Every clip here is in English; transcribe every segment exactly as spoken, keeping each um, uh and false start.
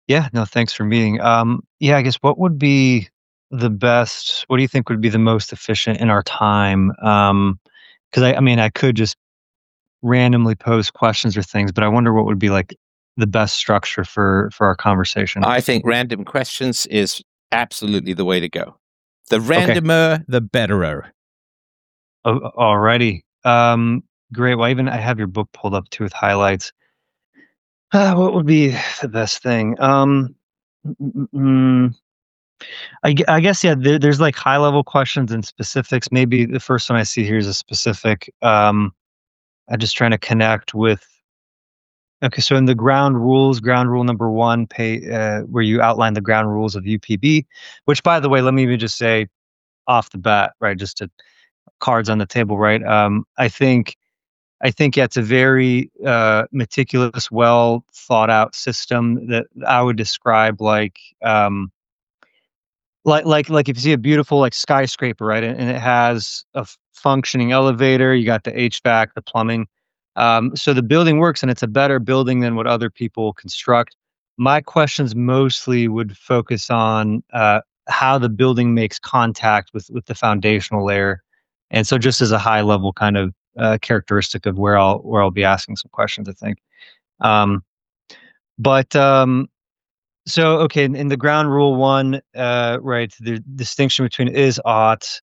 Yeah, no, thanks for meeting. Um, yeah, I guess what would be the best what do you think would be the most efficient in our time? Um, 'cause I I mean, I could just randomly pose questions or things, but I wonder what would be, like, the best structure for for our conversation. I think random questions is absolutely the way to go. The Okay. randomer, the betterer. Oh, alrighty. Um, great. Well, even I have your book pulled up too with highlights. Uh, what would be the best thing? Um, mm, mm, mm, mm. I gue I guess, yeah, there there's, like, high level questions and specifics. Maybe the first one I see here is a specific. Um, I'm just trying to connect with Okay, so in the ground rules, ground rule number one, pay uh, where you outline the ground rules of U P B, which, by the way, let me even just say off the bat, right, just to cards on the table, right? Um, I think I think, yeah, it's a very, uh, meticulous, well thought out system that I would describe like, um like like like if you see a beautiful, like, skyscraper, right, and and it has a f functioning elevator, you got the HVAC, the plumbing. Um, so the building works, and it's a better building than what other people construct. My questions mostly would focus on, uh, how the building makes contact with with the foundational layer. And so just as a high level kind of, uh, characteristic of where I'll where I'll be asking some questions, I think. Um, but, um so, okay, in in the ground rule one, uh, right, the distinction between is, ought.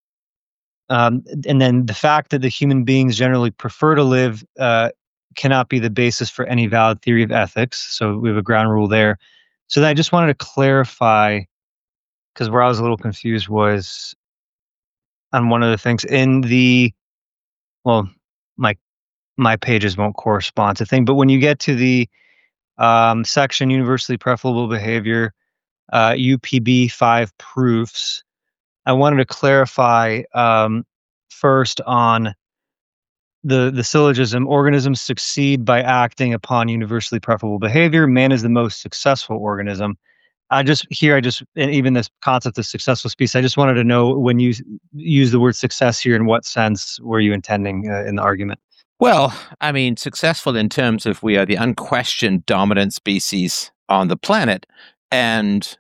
Um, and and then the fact that the human beings generally prefer to live, uh, cannot be the basis for any valid theory of ethics. So we have a ground rule there. So then I just wanted to clarify, 'cause where I was a little confused was on one of the things in the well, my my pages won't correspond to thing, but when you get to the, um, section universally preferable behavior, uh, U P B five proofs, I wanted to clarify, um, first on the the syllogism, organisms succeed by acting upon universally preferable behavior. Man is the most successful organism. I just here, I just and even this concept of successful species, I just wanted to know when you s use the word success here, in what sense were you intending, uh, in the argument? Well, I mean, successful in terms of we are the unquestioned dominant species on the planet, and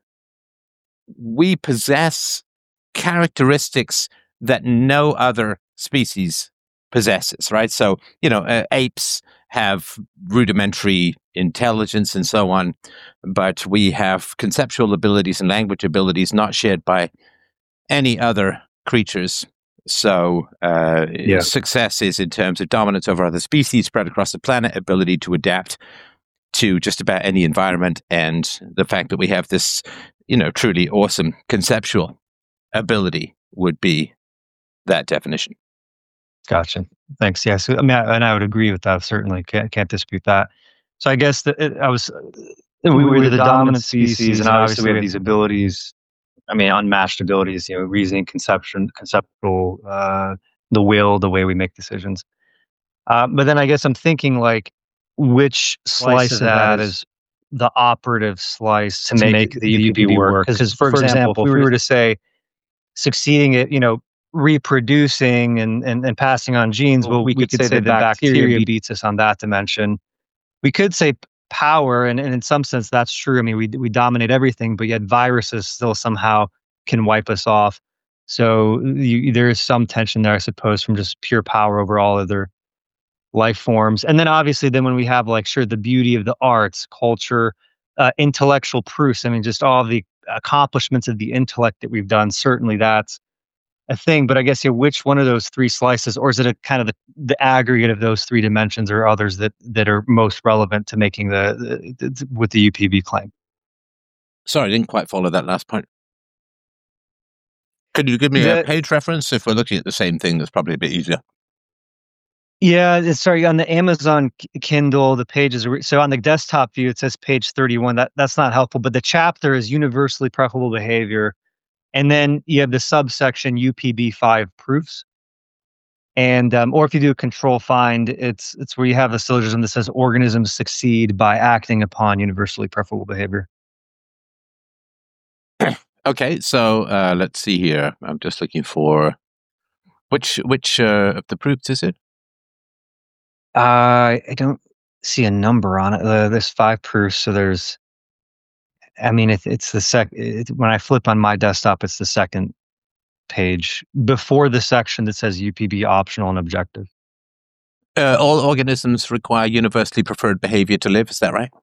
we possess characteristics that no other species possesses, right? So, you know, uh, apes have rudimentary intelligence and so on, but we have conceptual abilities and language abilities not shared by any other creatures. So, uh, Yeah. success is in terms of dominance over other species spread across the planet, ability to adapt to just about any environment, and the fact that we have this, you know, truly awesome conceptual ability would be that definition. Gotcha. Thanks. Yeah, so, I mean, I and I would agree with that, certainly, can't can't dispute that. So I guess that it I was uh, we We were were the the dominant dominant species, species, and and obviously obviously we we have have these abilities, I mean, unmatched abilities, you know, reasoning, conception conceptual, uh, the will, the way we make decisions. Uh, but then I guess I'm thinking, like, which slice slice of of that that is is the operative slice to to make make the the U P B U P B work. work? Because, Because, for for example, if example, we if were we to were to say succeeding at, you know, reproducing and and and passing on genes, well, well, we we could could say say that that bacteria bacteria be beats us on that dimension. We could say p power, and and in some sense, that's true. I mean, we we dominate everything, but yet viruses still somehow can wipe us off. So you there is some tension there, I suppose, from just pure power over all other life forms. And then obviously, then when we have, like, sure, the beauty of the arts, culture, uh, intellectual proofs, I mean, just all the accomplishments of the intellect that we've done, certainly that's a thing. But I guess, yeah, which one of those three slices, or is it a kind of the the aggregate of those three dimensions or others that that are most relevant to making the the the with the U P B claim? Sorry, I didn't quite follow that last point. Could you give me a The page reference? If we're looking at the same thing, that's probably a bit easier. Yeah, it's sorry, on the Amazon K Kindle, the pages are so on the desktop view, it says page thirty-one. That that's not helpful, but the chapter is universally preferable behavior, and then you have the subsection U P B five proofs. And, um, or if you do a control find, it's it's where you have a syllogism that says organisms succeed by acting upon universally preferable behavior. Okay, so uh, let's see here. I'm just looking for which which uh, of the proofs is it? Uh, I don't see a number on it. Uh, there's five proofs, so there's I mean, it, it's the sec. It, when I flip on my desktop, it's the second page before the section that says U P B optional and objective. Uh, all organisms require universally preferred behavior to live. Is that right?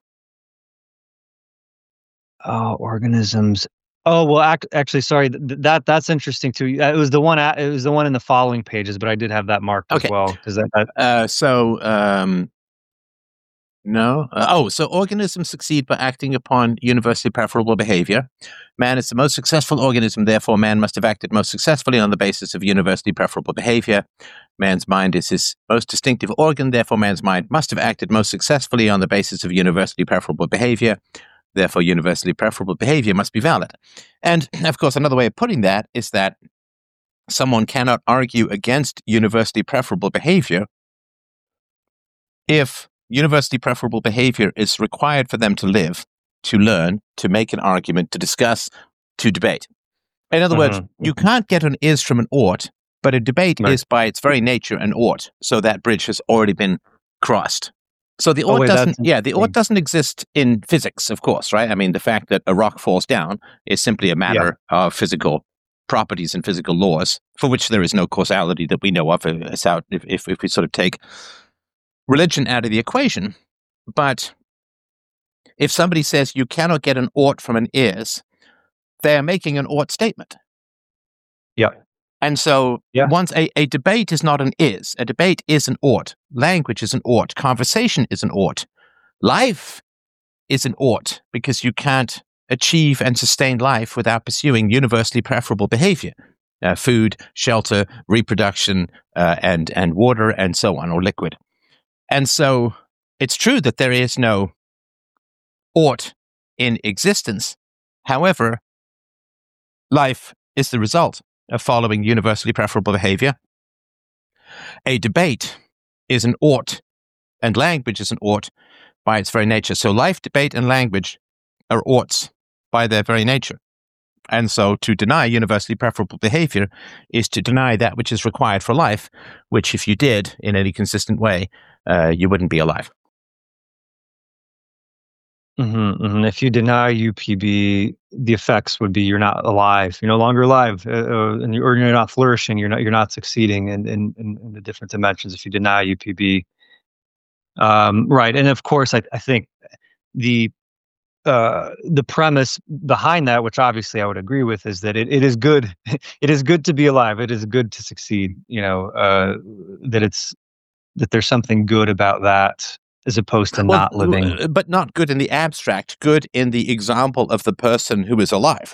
Oh, organisms. Oh well, ac- actually, sorry. Th- that that's interesting too. It was the one. At, it was the one in the following pages, but I did have that marked Okay. as well because that. that Uh, so um, no. Uh, oh, so organisms succeed by acting upon universally preferable behavior. Man is the most successful organism, therefore man must have acted most successfully on the basis of universally preferable behavior. Man's mind is his most distinctive organ, therefore man's mind must have acted most successfully on the basis of universally preferable behavior. Therefore, universally preferable behavior must be valid. And, of course, another way of putting that is that someone cannot argue against universally preferable behavior if universally preferable behavior is required for them to live, to learn, to make an argument, to discuss, to debate. In other Mhm, words, you can't get an is from an ought, but a debate Right. is by its very nature an ought. So that bridge has already been crossed. So the Oh, ought wait, doesn't, that's yeah, the ought interesting. doesn't exist in physics, of course, right? I mean, the fact that a rock falls down is simply a matter of physical properties and physical laws for which there is no causality that we know of. uh, It's out if, if, if we sort of take religion out of the equation. But if somebody says you cannot get an ought from an is, they're making an ought statement. Yeah. And so Yeah. once a, a debate is not an is, a debate is an ought. Language is an ought. Conversation is an ought. Life is an ought because you can't achieve and sustain life without pursuing universally preferable behavior. Uh, food, shelter, reproduction, uh, and, and water, and so on, or liquid. And so it's true that there is no ought in existence. However, life is the result of following universally preferable behavior. A debate is an ought, and language is an ought by its very nature. So life, debate, and language are oughts by their very nature. And so to deny universally preferable behavior is to deny that which is required for life, which if you did in any consistent way, uh, you wouldn't be alive. Mm-hmm, mm-hmm. If you deny U P B, the effects would be you're not alive. You're no longer alive, uh, uh, and you, or you're not flourishing. You're not. You're not succeeding in in, in, in the different dimensions. If you deny U P B, um, right? And of course, I, I think the uh, the premise behind that, which obviously I would agree with, is that it, it is good. It is good to be alive. It is good to succeed. You know, uh, that it's that there's something good about that, as opposed to Well, not living. uh, but not good in the abstract, good in the example of the person who is alive.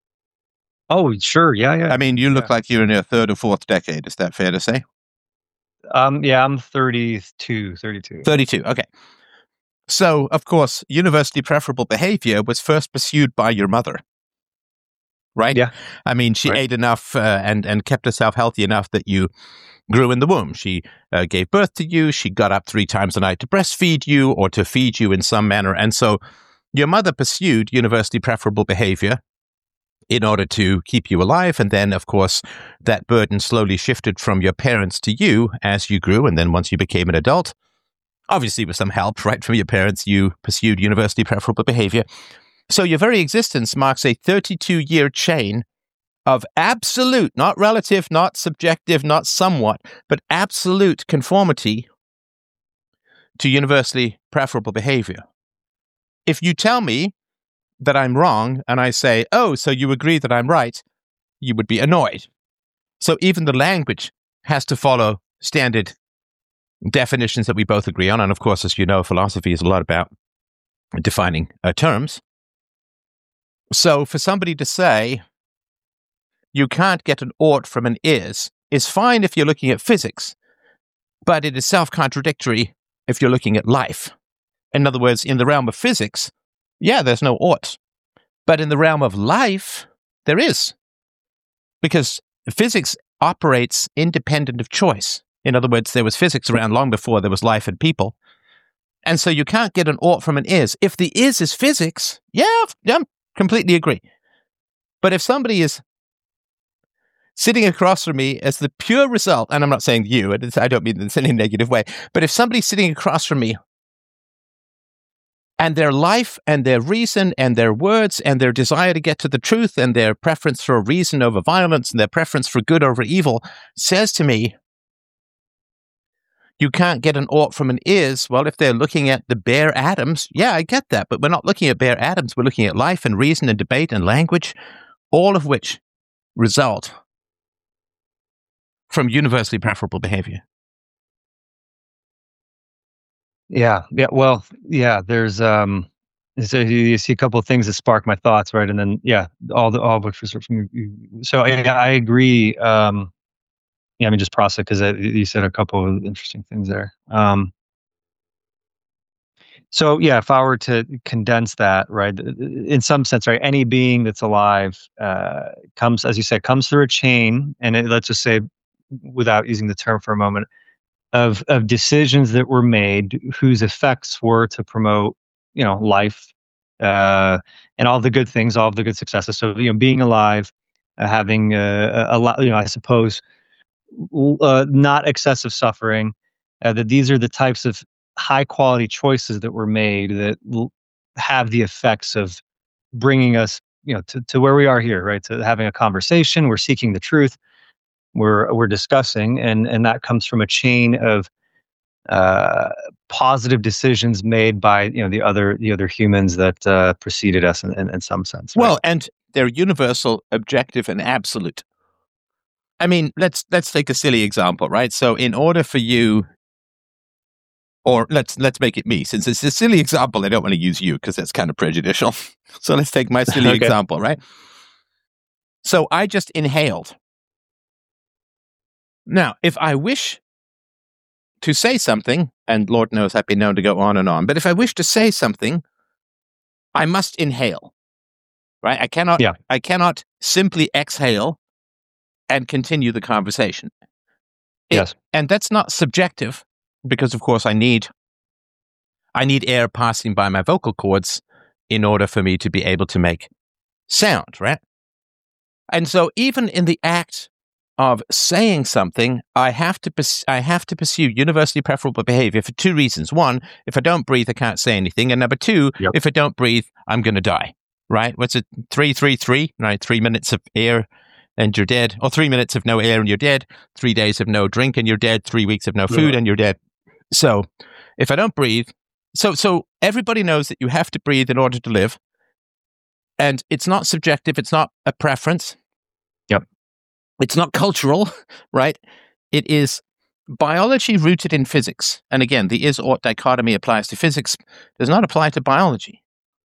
Oh, sure, yeah, yeah. I mean, you look Yeah. like you're in your third or fourth decade. Is that fair to say? Um, yeah, I'm thirty-two, thirty-two. thirty-two, okay. So, of course, universally preferable behavior was first pursued by your mother, right? Yeah. I mean, she Right. ate enough uh, and, and kept herself healthy enough that you grew in the womb. She uh, gave birth to you. She got up three times a night to breastfeed you or to feed you in some manner. And so your mother pursued universally preferable behavior in order to keep you alive. And then, of course, that burden slowly shifted from your parents to you as you grew. And then once you became an adult, obviously with some help, right, from your parents, you pursued universally preferable behavior. So your very existence marks a thirty-two-year chain of absolute, not relative, not subjective, not somewhat, but absolute conformity to universally preferable behavior. If you tell me that I'm wrong and I say, oh, so you agree that I'm right, you would be annoyed. So even the language has to follow standard definitions that we both agree on. And of course, as you know, philosophy is a lot about defining uh, terms. So for somebody to say, you can't get an ought from an is, is fine if you're looking at physics, but it is self-contradictory if you're looking at life. In other words, in the realm of physics, yeah, there's no ought. But in the realm of life, there is. Because physics operates independent of choice. In other words, there was physics around long before there was life and people. And so you can't get an ought from an is. If the is is physics, yeah, yeah, completely agree. But if somebody is sitting across from me as the pure result, and I'm not saying you, and I don't mean this in any negative way, but if somebody's sitting across from me And their life and their reason and their words and their desire to get to the truth and their preference for reason over violence and their preference for good over evil says to me, you can't get an ought from an is. Well, if they're looking at the bare atoms, yeah, I get that. But we're not looking at bare atoms. We're looking at life and reason and debate and language, all of which result from universally preferable behavior. Yeah, yeah. Well, yeah. There's um, so you, you see a couple of things that spark my thoughts, right? And then yeah, all the all books from you. So I, I agree. Um, yeah, I mean, just process because you said a couple of interesting things there. Um, so yeah, if I were to condense that, right, in some sense, right, any being that's alive uh, comes, as you said, comes through a chain, and it, let's just say, without using the term for a moment, of of decisions that were made whose effects were to promote, you know, life uh, and all the good things, all of the good successes. So you know, being alive, uh, having uh, a lot, you know, I suppose, uh, not excessive suffering. Uh, that these are the types of high quality choices that were made that l- have the effects of bringing us, you know, to, to where we are here, right? To having a conversation, we're seeking the truth, we're we're discussing, and and that comes from a chain of uh, positive decisions made by, you know, the other the other humans that uh, preceded us in, in, in some sense. Right? Well, and they're universal, objective, and absolute. I mean, let's let's take a silly example, right? So, in order for you, or let's let's make it me, since it's a silly example, I don't want to use you because that's kind of prejudicial. So let's take my silly Okay. example, right? So I just inhaled. Now, if I wish to say something, and Lord knows I've been known to go on and on, but if I wish to say something, I must inhale, right? I cannot, Yeah. I cannot simply exhale and continue the conversation. It, Yes. And that's not subjective, because of course I need, I need air passing by my vocal cords in order for me to be able to make sound, right? And so even in the act of saying something, I have to pers- I have to pursue universally preferable behavior for two reasons. One, if I don't breathe, I can't say anything. And number two, Yep. if I don't breathe, I'm going to die. Right? What's it? Three, three, three. Right? Three minutes of air, and you're dead. Or three minutes of no air, and you're dead. Three days of no drink, and you're dead. Three weeks of no food, Yeah. and you're dead. So, if I don't breathe, so so everybody knows that you have to breathe in order to live, and it's not subjective. It's not a preference. Yep. It's not cultural, right? It is biology rooted in physics. And again, the is-ought dichotomy applies to physics, does not apply to biology.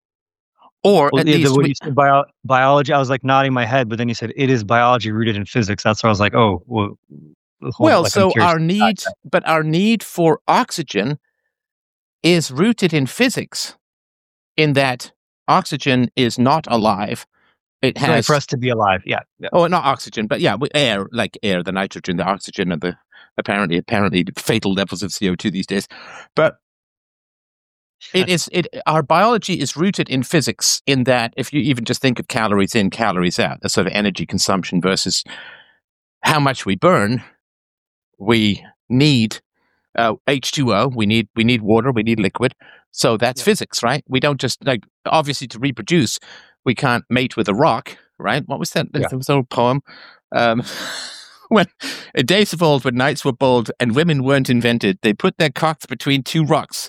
Or Well, at yeah, the, least when we, you said bio, biology, I was like nodding my head, but then you said it is biology rooted in physics. That's why I was like, oh, well, hold, well, like, I'm so curious our about need, that. but our need for oxygen is rooted in physics, in that oxygen is not alive. It Right, has for us to be alive. Yeah. Yeah. Oh, not oxygen, but yeah, with air, like air, the nitrogen, the oxygen, and the apparently apparently fatal levels of C O two these days. But it is it our biology is rooted in physics, in that if you even just think of calories in, calories out, the sort of energy consumption versus how much we burn, we need uh, H two O, we need we need water, we need liquid. So that's Yeah. physics, right? We don't just, like, obviously to reproduce, we can't mate with a rock, right? What was that? Yeah. There was an old poem. Um, when in days of old, when knights were bold and women weren't invented, they put their cocks between two rocks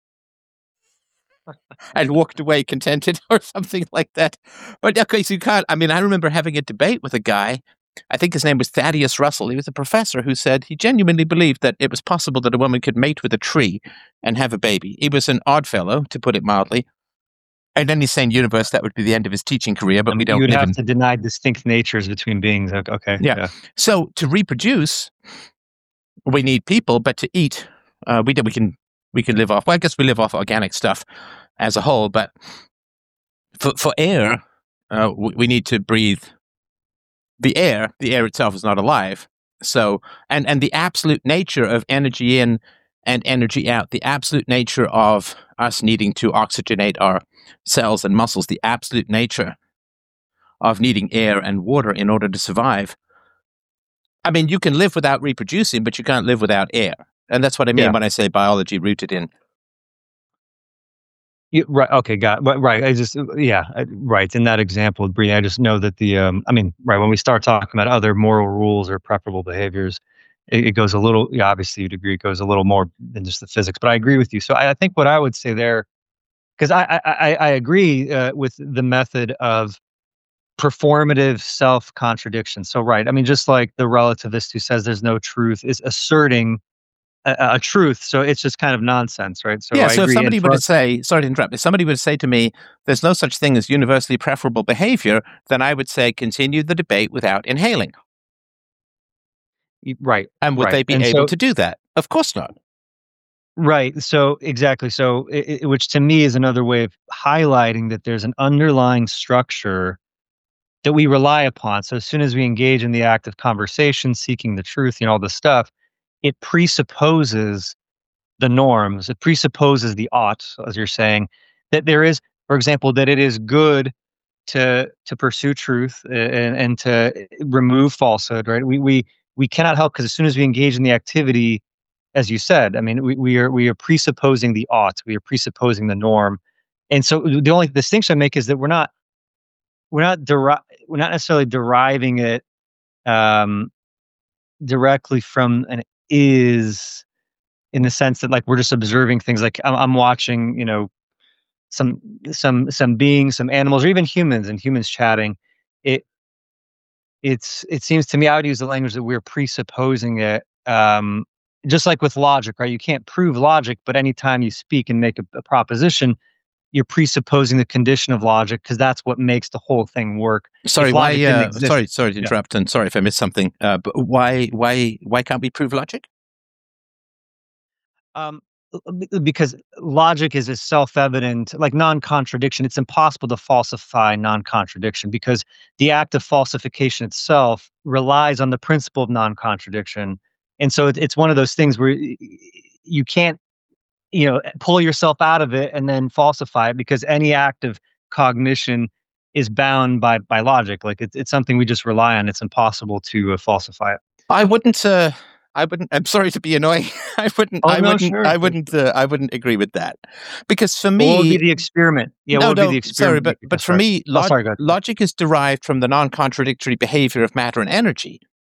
and walked away contented, or something like that. But okay, so you can't. I mean, I remember having a debate with a guy. I think his name was Thaddeus Russell. He was a professor who said he genuinely believed that it was possible that a woman could mate with a tree and have a baby. He was an odd fellow, to put it mildly. And then he's saying universe, that would be the end of his teaching career, but Um, we don't you would live have in. to deny distinct natures between beings. Okay. okay, Yeah. So to reproduce, we need people, but to eat, uh, we do, we can we can live off. Well, I guess we live off organic stuff as a whole, but for for air, uh, we, we need to breathe the air. The air itself is not alive. So, and and the absolute nature of energy in and energy out, the absolute nature of us needing to oxygenate our cells and muscles, the absolute nature of needing air and water in order to survive. I mean, you can live without reproducing, but you can't live without air. And that's what I mean Yeah. when I say biology rooted in. You, right. Okay. Got but right. I just yeah. I, right. In that example, Bree, I just know that the um. I mean, right when we start talking about other moral rules or preferable behaviors, it, it goes a little. Yeah, obviously, you'd agree. It goes a little more than just the physics. But I agree with you. So I, I think what I would say there, because I, I I I agree uh, with the method of performative self contradiction. So right. I mean, just like the relativist who says there's no truth is asserting a, a truth. So it's just kind of nonsense, right? So Yeah, I so if agree. And somebody were for to us, say, sorry to interrupt, if somebody were to say to me, there's no such thing as universally preferable behavior, then I would say continue the debate without inhaling. y- right, And would right. they be And able so to do that? Of course not. right. So exactly. So, i i which to me is another way of highlighting that there's an underlying structure that we rely upon. So as soon as we engage in the act of conversation, seeking the truth, you know, all this stuff, it presupposes the norms. It presupposes the ought, as you're saying, that there is, for example, that it is good to to pursue truth uh, and and to remove falsehood. Right. We we we cannot help because as soon as we engage in the activity, as you said, I mean, we, we are we are presupposing the ought, we are presupposing the norm, and so the only distinction I make is that we're not we're not deri- we're not necessarily deriving it um, directly from an is in the sense that like we're just observing things. Like I'm, I'm watching, you know, some some some beings, some animals, or even humans and humans chatting. It it's it seems to me I would use the language that we're presupposing it. Um, just like with logic, right? You can't prove logic, but anytime you speak and make a, a proposition, you're presupposing the condition of logic because that's what makes the whole thing work. Sorry, If why? logic didn't Uh, exist, sorry, sorry to yeah. interrupt, and sorry if I missed something. Uh, but why, why, why can't we prove logic? Um, b- because logic is a self-evident, like non-contradiction. It's impossible to falsify non-contradiction because the act of falsification itself relies on the principle of non-contradiction, and so it, it's one of those things where y- y- you can't, you know, pull yourself out of it and then falsify it because any act of cognition is bound by by logic. Like it's it's something we just rely on. It's impossible to uh, falsify it. I wouldn't. Uh, I wouldn't. I'm sorry to be annoying. I wouldn't. Oh I no, wouldn't. sure. I wouldn't. Uh, I wouldn't agree with that, because for What would be me, the experiment? Yeah, what no, would be the no. Sorry, experiment? but You- oh, but for sorry. me, Oh, log- sorry, go ahead. logic is derived from the non-contradictory behavior of matter and energy.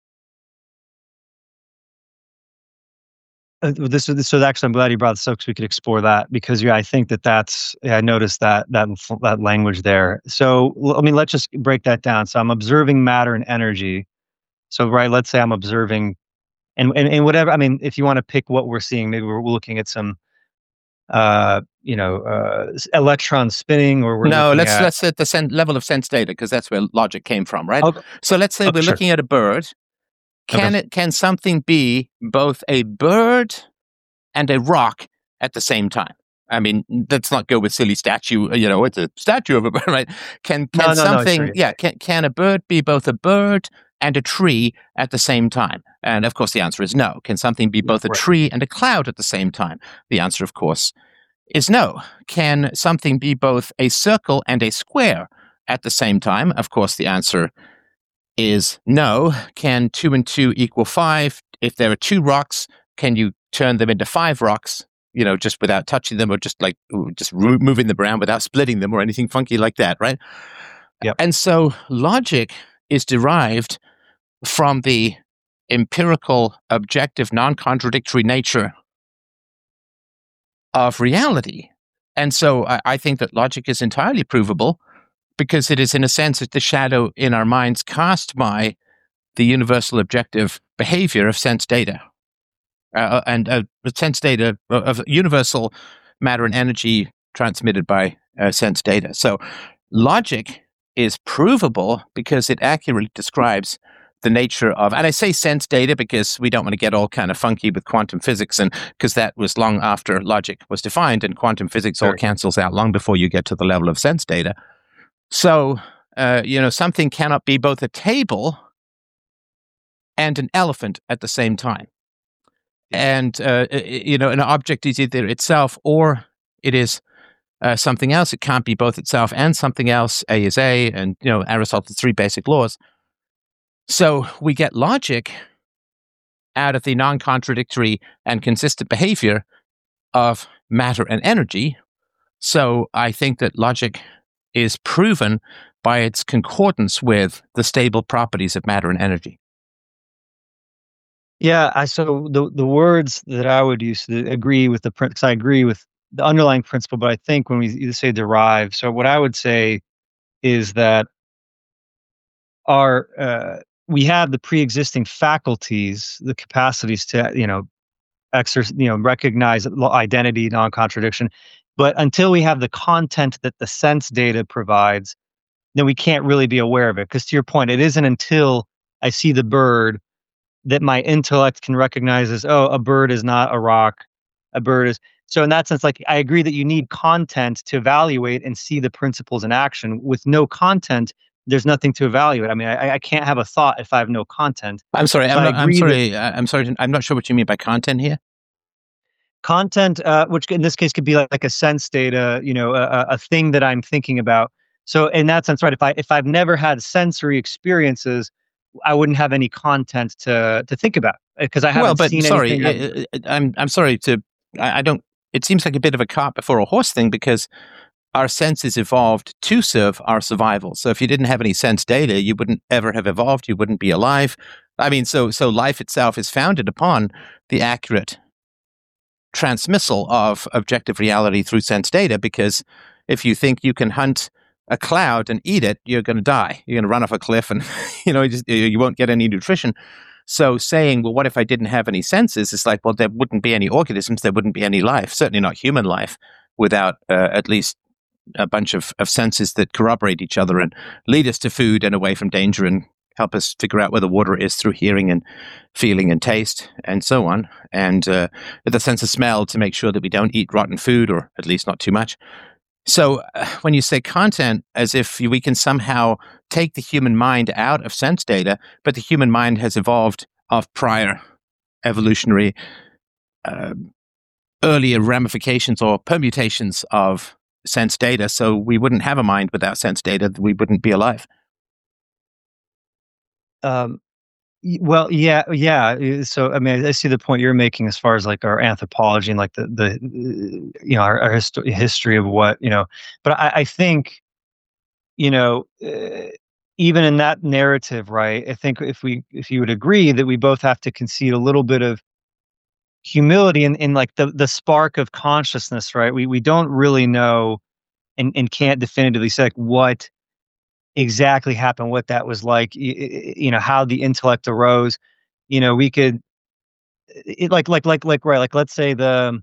Uh, this is so actually, I'm glad you brought this up because we could explore that because yeah, I think that that's yeah, I noticed that that f- that language there. So l- I mean, let's just break that down. So I'm observing matter and energy. So right, let's say I'm observing and and, and whatever. I mean, if you want to pick what we're seeing, maybe we're looking at some uh you know uh s- electrons spinning, or we're No, looking let's at let's at the sen- level of sense data, because that's where logic came from, right? okay, So let's say okay we're sure looking at a bird. okay. Can it? Can something be both a bird and a rock at the same time? I mean, let's not go with silly statue. You know, it's a statue of a bird, right? Can No, can no, no, sure. something? Yeah, can can a bird be both a bird and a tree at the same time? And of course, the answer is no. Can something be Yeah, both a right. tree and a cloud at the same time? The answer, of course, is no. Can something be both a circle and a square at the same time? Of course, the answer is no. Can two and two equal five? If there are two rocks, can you turn them into five rocks? You know, just without touching them, or just like ooh, just ro- moving them around without splitting them or anything funky like that, right? Yep. And so logic is derived from the empirical, objective, non-contradictory nature of reality. And so I, I think that logic is entirely provable because it is, in a sense, the shadow in our minds cast by the universal objective behavior of sense data, uh, and uh, sense data of universal matter and energy transmitted by uh, sense data. So logic is provable because it accurately describes the nature of, and I say sense data because we don't want to get all kind of funky with quantum physics, and because that was long after logic was defined, and quantum physics all Sure. cancels out long before you get to the level of sense data. So, uh, you know, something cannot be both a table and an elephant at the same time. And, uh, you know, an object is either itself or it is uh, something else. It can't be both itself and something else. A is A, and, you know, Aristotle's three basic laws. So we get logic out of the non-contradictory and consistent behavior of matter and energy. So I think that logic is proven by its concordance with the stable properties of matter and energy. Yeah, I so the the words that I would use to agree with the because I agree with the underlying principle, but I think when we either say derive, so what I would say is that our uh, we have the pre-existing faculties, the capacities to you know exercise, you know, recognize lo- identity, non-contradiction, but until we have the content that the sense data provides, then we can't really be aware of it. Because to your point, it isn't until I see the bird that my intellect can recognize as, oh, a bird is not a rock, a bird is. So in that sense, like I agree that you need content to evaluate and see the principles in action. With no content, there's nothing to evaluate. I mean, I, I can't have a thought if I have no content. I'm sorry. So I'm I not. I'm agree that sorry. I- I'm sorry. I'm not sure what you mean by content here. content, uh, which in this case could be like, like a sense data, you know, a, a a thing that I'm thinking about. So in that sense, right? If I if I've never had sensory experiences, I wouldn't have any content to to think about because I Well, haven't but seen sorry. anything. Haven't, I, I- I'm. I'm sorry to. I, I don't. It seems like a bit of a cart before a horse thing because our senses evolved to serve our survival. So if you didn't have any sense data, you wouldn't ever have evolved. You wouldn't be alive. I mean, so so life itself is founded upon the accurate transmissal of objective reality through sense data. Because if you think you can hunt a cloud and eat it, you're going to die. You're going to run off a cliff, and you know you, just, you won't get any nutrition. So saying, well, what if I didn't have any senses? It's like, well, there wouldn't be any organisms. There wouldn't be any life. Certainly not human life without uh, at least a bunch of, of senses that corroborate each other and lead us to food and away from danger and help us figure out where the water is through hearing and feeling and taste and so on. And uh, the sense of smell to make sure that we don't eat rotten food, or at least not too much. So uh, when you say content, as if we can somehow take the human mind out of sense data, but the human mind has evolved of prior evolutionary uh, earlier ramifications or permutations of sense data, so we wouldn't have a mind without sense data. We wouldn't be alive. um, y- well, yeah, yeah. uh, So I mean, I see the point you're making as far as like our anthropology and like the the uh, you know our, our histo- history of what you know. But I, I think you know. Uh, even in that narrative, right? I think if we if you would agree that we both have to concede a little bit of humility in, in like the the spark of consciousness, right? We we don't really know and, and can't definitively say like what exactly happened, what that was like, y- y- you know, how the intellect arose. You know, we could it, like like like like right, like let's say the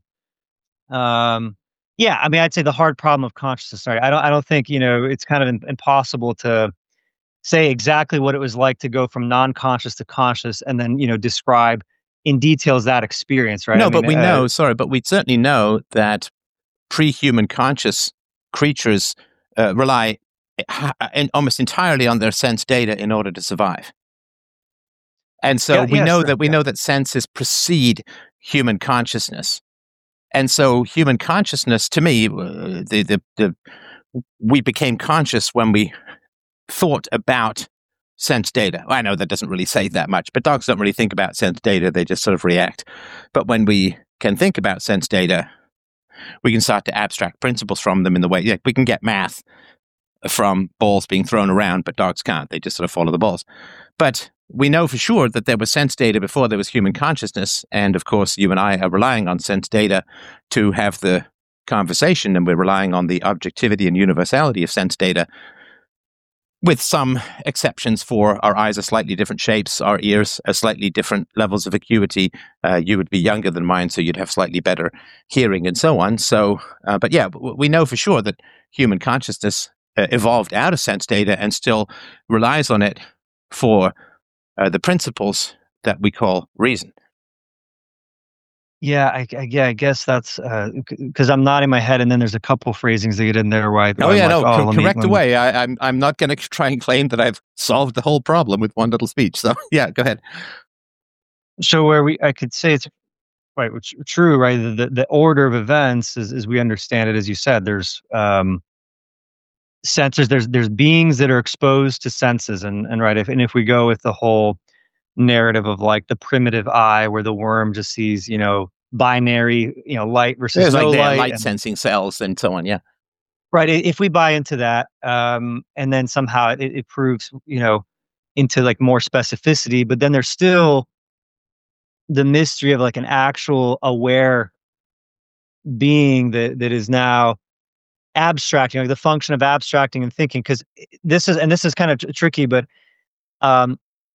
um yeah, I mean I'd say the hard problem of consciousness, right? I don't I don't think, you know, it's kind of im- impossible to say exactly what it was like to go from non-conscious to conscious and then, you know, describe in details that experience, right? I No, mean, but we uh, know, sorry, but we certainly know that pre-human conscious creatures uh, rely ha- and almost entirely on their sense data in order to survive. And so yeah, we yeah, know sure, that we yeah. know that senses precede human consciousness. And so human consciousness, to me, uh, the, the, the, we became conscious when we thought about sense data. I know that doesn't really say that much, but dogs don't really think about sense data. They just sort of react. But when we can think about sense data, we can start to abstract principles from them in the way, like we can get math from balls being thrown around, but dogs can't. They just sort of follow the balls. But we know for sure that there was sense data before there was human consciousness. And of course, you and I are relying on sense data to have the conversation, and we're relying on the objectivity and universality of sense data, with some exceptions for our eyes are slightly different shapes, our ears are slightly different levels of acuity. Uh, you would be younger than mine, so you'd have slightly better hearing and so on. So, uh, but yeah, w- we know for sure that human consciousness uh, evolved out of sense data and still relies on it for uh, the principles that we call reason. Yeah, I, I yeah, I guess that's because I'm nodding my head, and then there's a couple phrasings that get in there where, I, Oh where I'm yeah, like, no, oh, co- let me, correct let me away. I, I'm I'm not going to try and claim that I've solved the whole problem with one little speech. So yeah, go ahead. show where we. I could say it's right, which true, right? The, the the order of events, as as we understand it, as you said, there's um sensors, there's there's beings that are exposed to senses, and and right, if and if we go with the whole narrative of like the primitive eye, where the worm just sees, you know, binary, you know, light versus There's like no their light, light and sensing cells and so on. Yeah. right. i- If we buy into that, um, and then somehow it, it proves, you know, into like more specificity, but then there's still the mystery of like an actual aware being that that is now abstracting, like the function of abstracting and thinking. Because this is, and this is kind of tr- tricky, but um,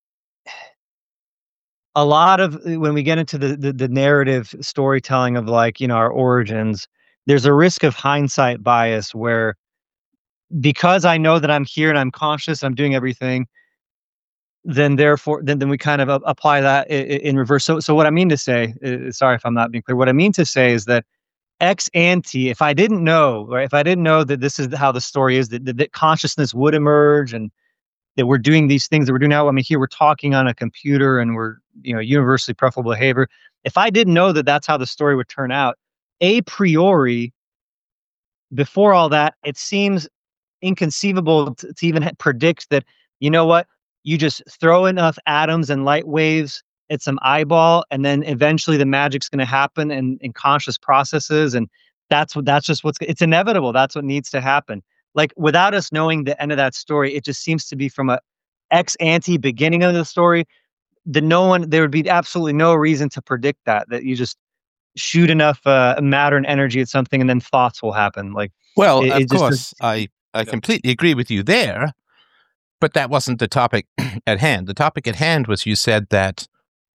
a lot of when we get into the, the the narrative storytelling of like, you know, our origins, there's a risk of hindsight bias where because I know that I'm here and I'm conscious, I'm doing everything, then therefore then then we kind of a- apply that in, in reverse. So so what I mean to say, uh, sorry if I'm not being clear. What I mean to say is that ex ante, if I didn't know, right, if I didn't know that this is how the story is, that, that, that consciousness would emerge and that we're doing these things that we're doing now. I mean, here we're talking on a computer and we're, you know, universally preferable behavior. If I didn't know that that's how the story would turn out, a priori, before all that, it seems inconceivable to, to even ha- predict that, you know what, you just throw enough atoms and light waves at some eyeball, and then eventually the magic's going to happen in, in conscious processes. And that's what, that's just what's, it's inevitable. That's what needs to happen. Like without us knowing the end of that story, it just seems to be from a ex ante beginning of the story, that no one, there would be absolutely no reason to predict that, that you just shoot enough uh, matter and energy at something and then thoughts will happen. Like Well, it, of it just, course, I I completely agree with you there, but that wasn't the topic at hand. The topic at hand was you said that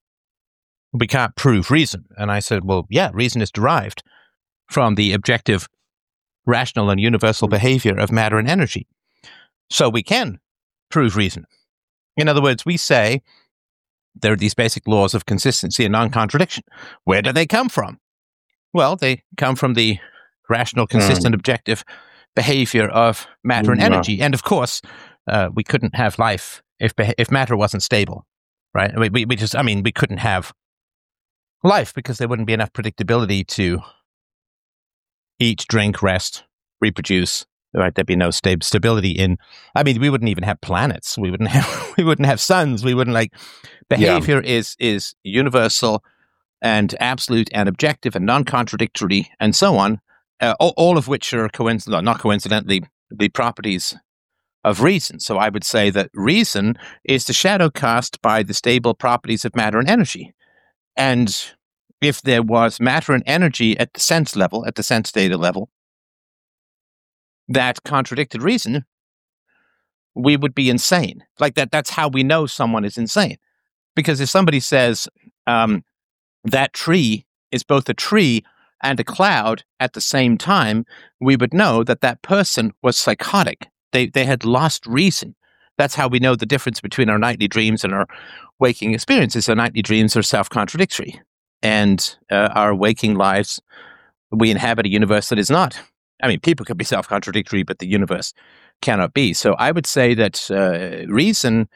we can't prove reason, and I said, well, yeah, reason is derived from the objective, rational, and universal behavior of matter and energy. So we can prove reason. In other words, we say there are these basic laws of consistency and non-contradiction. Where do they come from? Well, they come from the rational, consistent, objective behavior of matter and energy. And of course, uh, we couldn't have life if if matter wasn't stable, right? We, we, we just, I mean, we couldn't have life because there wouldn't be enough predictability to eat, drink, rest, reproduce. Right? There'd be no sta- stability in. I mean, we wouldn't even have planets. We wouldn't have. We wouldn't have suns. We wouldn't like. Behavior yeah. is is universal and absolute and objective and non-contradictory and so on. Uh, all, all of which are coincident, not coincidentally, the properties of reason. So I would say that reason is the shadow cast by the stable properties of matter and energy. And if there was matter and energy at the sense level, at the sense data level, that contradicted reason, we would be insane. Like that, that's how we know someone is insane. Because if somebody says um, that tree is both a tree and a cloud at the same time, we would know that that person was psychotic. They they had lost reason. That's how we know the difference between our nightly dreams and our waking experiences. Our nightly dreams are self-contradictory, and uh, our waking lives, we inhabit a universe that is not. I mean, people can be self-contradictory, but the universe cannot be. So I would say that uh, reason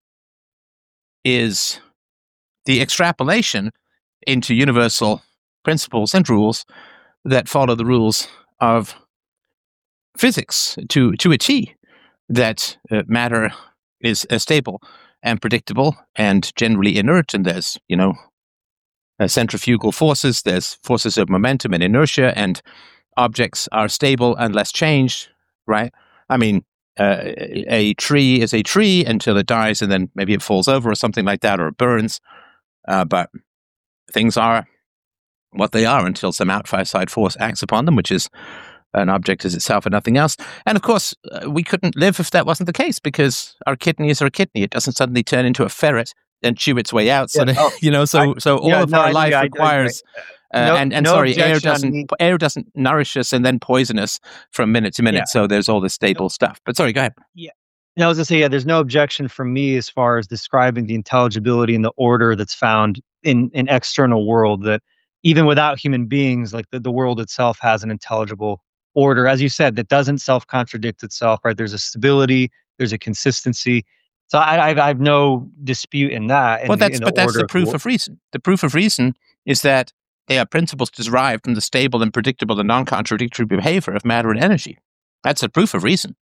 is the extrapolation into universal principles and rules that follow the rules of physics to to a T, that uh, matter is uh, stable and predictable and generally inert, and there's, you know, uh, centrifugal forces, there's forces of momentum and inertia, and objects are stable unless changed, right? I mean, uh, a tree is a tree until it dies, and then maybe it falls over or something like that, or it burns, uh, but things are what they are until some outside force acts upon them, which is an object is itself and nothing else. And of course, uh, we couldn't live if that wasn't the case, because our kidney is our kidney. It doesn't suddenly turn into a ferret and chew its way out. So, yeah, that, oh, you know, so I, so all yeah, of no, our I, life yeah, I, I, requires, I, uh, no, and and no sorry, air objection on doesn't me. air doesn't nourish us and then poison us from minute to minute. Yeah. So there's all this stable stuff. But sorry, go ahead. Yeah. No, I was gonna say, yeah, there's no objection from me as far as describing the intelligibility and the order that's found in an external world, that even without human beings, like the, the world itself has an intelligible order, as you said, that doesn't self-contradict itself, right? There's a stability, there's a consistency. So I, I've, I've no dispute in that, Well, in the, that's in the but that's order the of the proof world. of reason. The proof of reason is that they are principles derived from the stable and predictable and non-contradictory behavior of matter and energy. That's the proof of reason.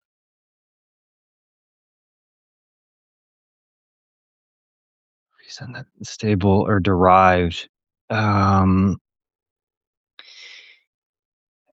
Reason that stable or derived. Um,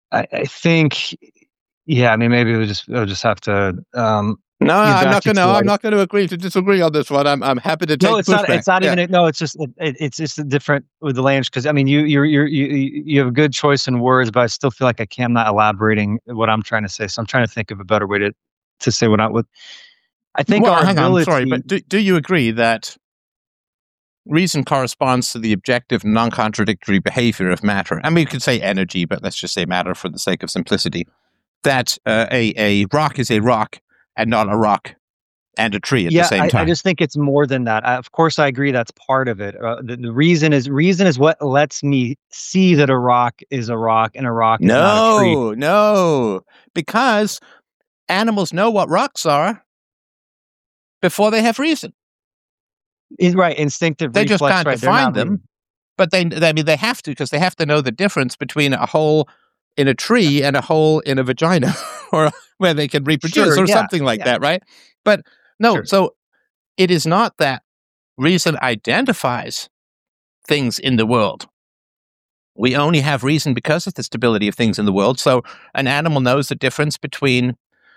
I, I think, yeah. I mean, maybe we'll just we'll just have to um, No, get I'm back not to going to. two. I'm not going to agree to disagree on this one. I'm I'm happy to No, take it's not. pushback. It's not Yeah. even. A, no, it's just. It, it, it's just a different with the language because I mean, you you're, you're you you have a good choice in words, but I still feel like I can't. I'm not elaborating what I'm trying to say. So I'm trying to think of a better way to to say what I would. I think Well, our hang on. Sorry, ability. but do do you agree that reason corresponds to the objective, non-contradictory behavior of matter? I mean, you could say energy, but let's just say matter for the sake of simplicity. That uh, a a rock is a rock and not a rock and a tree at the Yeah, same I, I time. just think it's more than that. I, of course, I agree that's part of it. Uh, the, the reason is reason is what lets me see that a rock is a rock and a rock is not a tree. No, no, because animals know what rocks are before they have reason. Is right, instinctive They just reflex. can't Right, they're define not them, reading. but they, I mean, they have to because they have to know the difference between a hole in a tree and a hole in a vagina, or where they can reproduce, Sure, or yeah, something like yeah, that, right? But no, sure. so it is not that reason identifies things in the world. We only have reason because of the stability of things in the world. So an animal knows the difference between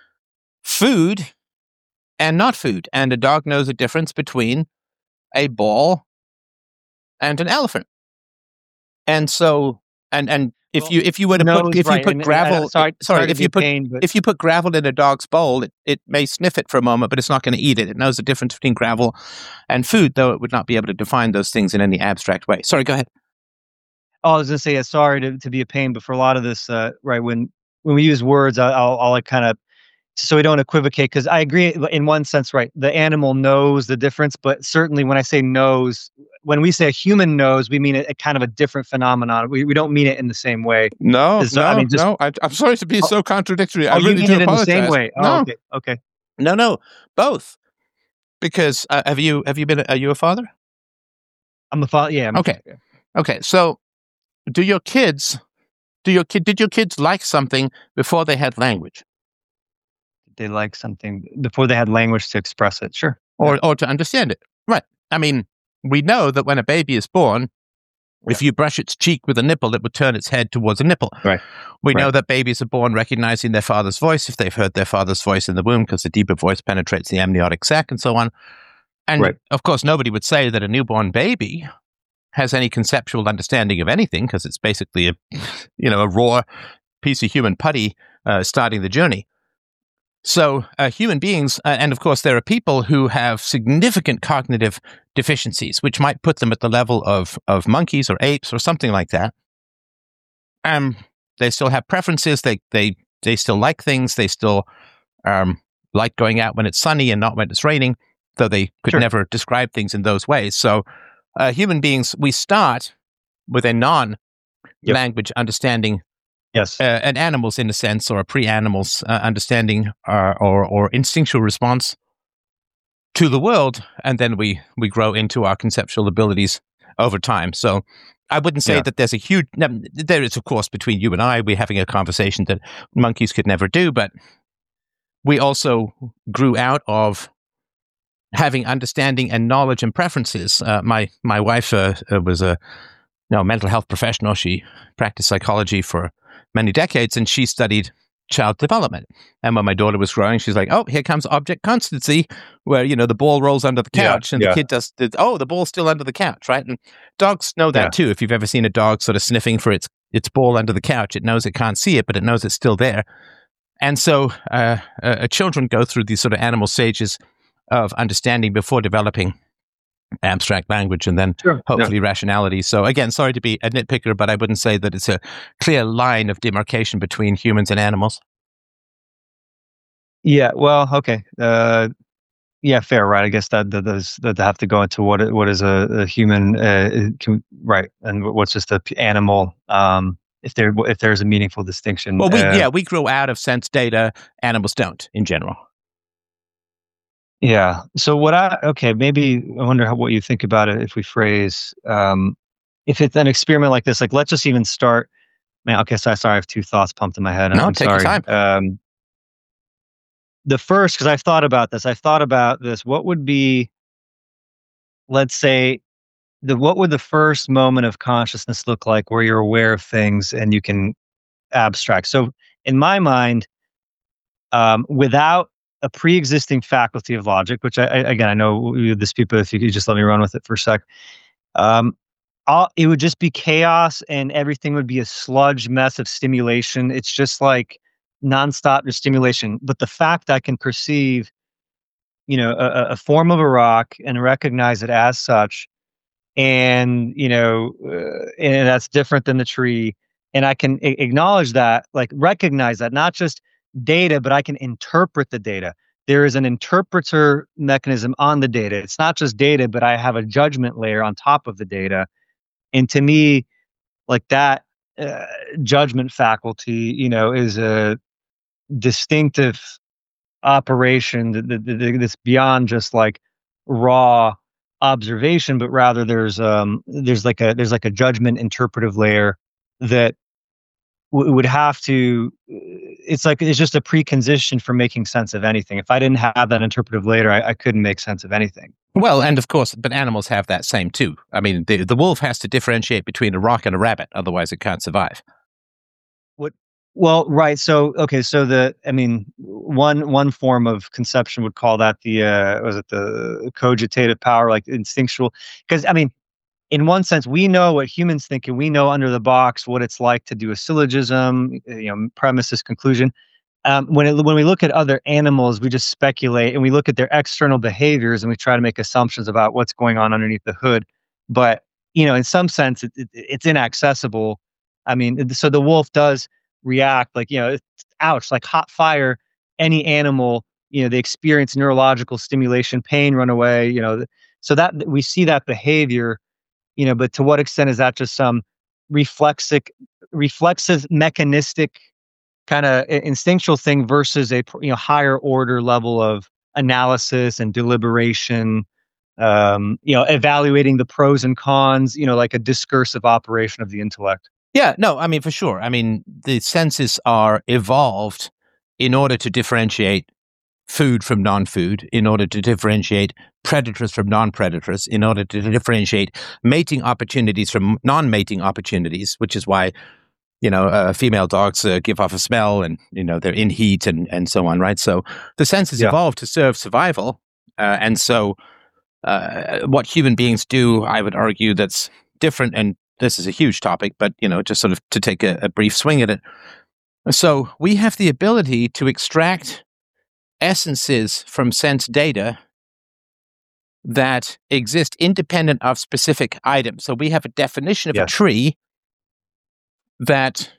food and not food, and a dog knows the difference between a ball and an elephant. And so, and and if Well, you if you were to put nose, if you right, put and, and I, gravel, sorry, sorry, sorry to if be you a put pain, but if you put gravel in a dog's bowl, it, it may sniff it for a moment, but it's not going to eat it. It knows the difference between gravel and food, though it would not be able to define those things in any abstract way. Sorry, go ahead. oh, I was gonna say, yeah, sorry to, to be a pain, but for a lot of this, uh, right, when when we use words, I, I'll I'll like kind of so we don't equivocate because I agree in one sense, right? The animal knows the difference, but certainly when I say knows, when we say a human knows, we mean a, a kind of a different phenomenon. We we don't mean it in the same way. No, As I no, mean, just no. I, I'm sorry to be oh, so contradictory. I oh, you really mean do it in the same apologize. way? Oh, No, okay, okay. no, no, both. Because uh, have you have you been are you a father? I'm a father. Yeah. I'm a Okay, father, yeah. okay. So do your kids do your kid did your kids like something before they had language They like something before they had language to express it. Sure. Yeah. or or to understand it? Right. I mean, we know that when a baby is born, if you brush its cheek with a nipple, it would turn its head towards a nipple. Right. We Right. know that babies are born recognizing their father's voice if they've heard their father's voice in the womb because the deeper voice penetrates the amniotic sac and so on. And Right. of course, nobody would say that a newborn baby has any conceptual understanding of anything because it's basically a, you know, a raw piece of human putty uh, starting the journey. So uh, human beings, uh, and of course, there are people who have significant cognitive deficiencies, which might put them at the level of of monkeys or apes or something like that. Um, they still have preferences. They they they still like things. They still um, like going out when it's sunny and not when it's raining, though they could Sure. never describe things in those ways. So uh, human beings, we start with a non-language Yep. understanding, Yes. uh, an animals in a sense, or a pre-animals uh, understanding, uh, or or instinctual response to the world, and then we we grow into our conceptual abilities over time. So I wouldn't say Yeah. that there's a huge. Um, there is, of course, between you and I, we're having a conversation that monkeys could never do, but we also grew out of having understanding and knowledge and preferences. Uh, my my wife uh, uh, was a you know, mental health professional. She practiced psychology for many decades, and she studied child development. And when my daughter was growing, she's like, "Oh, here comes object constancy, where you know the ball rolls under the Yeah. couch, and the Yeah. kid does. The, oh, the ball's still under the couch, right?" And dogs know that Yeah. too. If you've ever seen a dog sort of sniffing for its its ball under the couch, it knows it can't see it, but it knows it's still there. And so, uh, uh, children go through these sort of animal stages of understanding before developing abstract language and then Sure. Yeah. hopefully rationality. So again, sorry to be a nitpicker, but I wouldn't say that it's a clear line of demarcation between humans and animals. Yeah. Well. Okay. Uh, yeah. Fair. Right. I guess that that does that have to go into what i- what is a, a human. Uh, it can, right. And wh- what's just a p- animal. Um, if there if there's a meaningful distinction. Well, we Uh, yeah, we grow out of sense data. Animals don't in general. Yeah. So what I okay, maybe I wonder how what you think about it if we phrase um if it's an experiment like this, like let's just even start man, okay, so sorry, I have two thoughts pumped in my head. No, I'm take your sorry. time. Um the first, because I've thought about this, I've thought about this. What would be, let's say, the what would the first moment of consciousness look like where you're aware of things and you can abstract. So in my mind, um, without a pre-existing faculty of logic, which I, I again I know this people, if you could just let me run with it for a sec, um, all, it would just be chaos, and everything would be a sludge mess of stimulation. It's just like nonstop stimulation. But the fact I can perceive, you know, a, a form of a rock and recognize it as such, and you know, uh, and that's different than the tree, and I can a- acknowledge that, like recognize that, not just data, but I can interpret the data. There is an interpreter mechanism on the data. It's not just data, but I have a judgment layer on top of the data. And to me, like that uh, judgment faculty, you know, is a distinctive operation that, that, that- that's beyond just like raw observation, but rather there's um there's like a there's like a judgment interpretive layer that w- would have to. It's like it's just a precondition for making sense of anything. If I didn't have that interpretive layer, I, I couldn't make sense of anything. Well, and of course, but animals have that same too. I mean, the, the wolf has to differentiate between a rock and a rabbit, otherwise it can't survive. What? Well, right. So, okay. So the, I mean, one one form of conception would call that the, uh, was it the cogitative power, like instinctual? Because I mean, in one sense, we know what humans think, and we know under the box what it's like to do a syllogism, you know, premises, conclusion. Um, when it, when we look at other animals, we just speculate and we look at their external behaviors and we try to make assumptions about what's going on underneath the hood. But you know, in some sense, it, it, it's inaccessible. I mean, so the wolf does react like, you know, it's, ouch, like hot fire. Any animal, you know, they experience neurological stimulation, pain, run away. You know, so that we see that behavior. You know, but to what extent is that just some reflexic, reflexive, mechanistic kind of instinctual thing versus a, you know, higher order level of analysis and deliberation, um, you know, evaluating the pros and cons, you know, like a discursive operation of the intellect. Yeah, no, I mean, for sure. I mean, the senses are evolved in order to differentiate food from non-food, in order to differentiate predators from non-predators, in order to differentiate mating opportunities from non-mating opportunities, which is why, you know, uh, female dogs uh, give off a smell, and, you know, they're in heat and, and so on, right? So the senses Yeah. evolved to serve survival. Uh, and so uh, what human beings do, I would argue, that's different, and this is a huge topic, but, you know, just sort of to take a, a brief swing at it. So we have the ability to extract essences from sense data that exist independent of specific items. So we have a definition of Yes. a tree that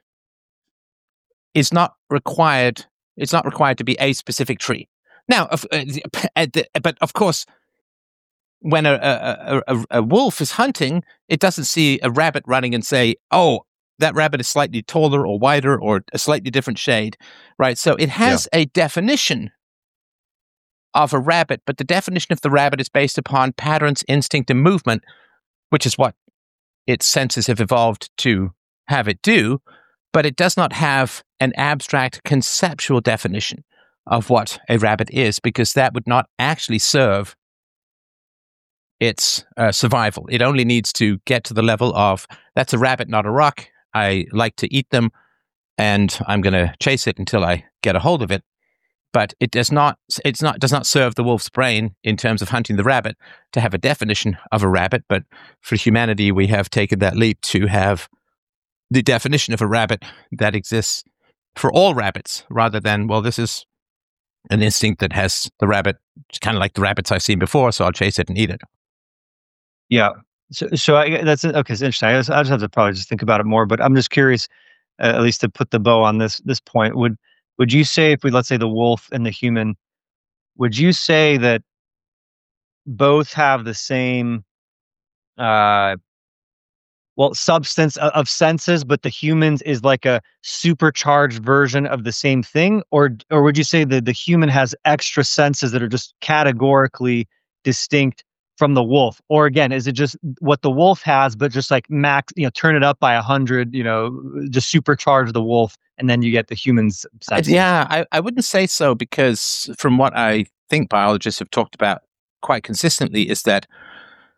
is not required. It's not required to be a specific tree. Now, uh, but of course, when a, a, a, a wolf is hunting, it doesn't see a rabbit running and say, "Oh, that rabbit is slightly taller or wider or a slightly different shade," right? So it has yeah. a definition of a rabbit, but the definition of the rabbit is based upon patterns, instinct, and movement, which is what its senses have evolved to have it do, but it does not have an abstract conceptual definition of what a rabbit is, because that would not actually serve its uh, survival. It only needs to get to the level of, that's a rabbit, not a rock. I like to eat them, and I'm going to chase it until I get a hold of it. But it does not, it's not, does not serve the wolf's brain in terms of hunting the rabbit to have a definition of a rabbit. But for humanity, we have taken that leap to have the definition of a rabbit that exists for all rabbits, rather than, well, this is an instinct that has the rabbit, kind of like the rabbits I've seen before, so I'll chase it and eat it. Yeah. So, so I, that's okay. It's interesting. I just, I just have to probably just think about it more. But I'm just curious, uh, at least to put the bow on this this point. Would would you say, if we, let's say, the wolf and the human, would you say that both have the same, uh, well, substance of, of senses, but the humans is like a supercharged version of the same thing, or or would you say that the human has extra senses that are just categorically distinct from the wolf? Or again, is it just what the wolf has, but just like max, you know, turn it up by a hundred, you know, just supercharge the wolf, and then you get the human's senses? Yeah, I, I wouldn't say so, because from what I think biologists have talked about quite consistently is that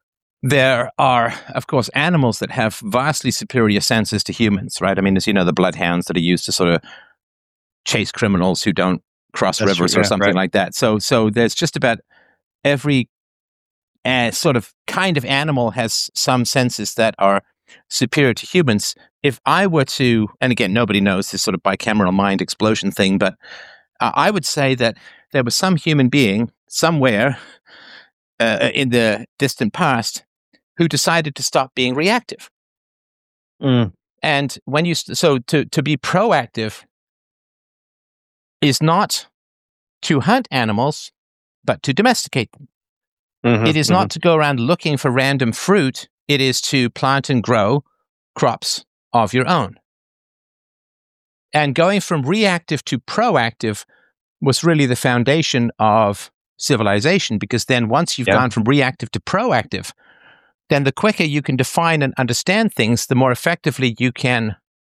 there are, of course, animals that have vastly superior senses to humans, right? I mean, as you know, the bloodhounds that are used to sort of chase criminals who don't cross That's rivers true, or yeah, something right. like that. So, so there's just about every uh, sort of kind of animal has some senses that are superior to humans. If I were to, and again, nobody knows this sort of bicameral mind explosion thing, but uh, I would say that there was some human being somewhere uh, in the distant past who decided to stop being reactive. Mm. And when you, so to, to be proactive is not to hunt animals, but to domesticate them. Mm-hmm, It is mm-hmm. not to go around looking for random fruit. It is to plant and grow crops of your own. And going from reactive to proactive was really the foundation of civilization, because then once you've Yeah. gone from reactive to proactive, then the quicker you can define and understand things, the more effectively you can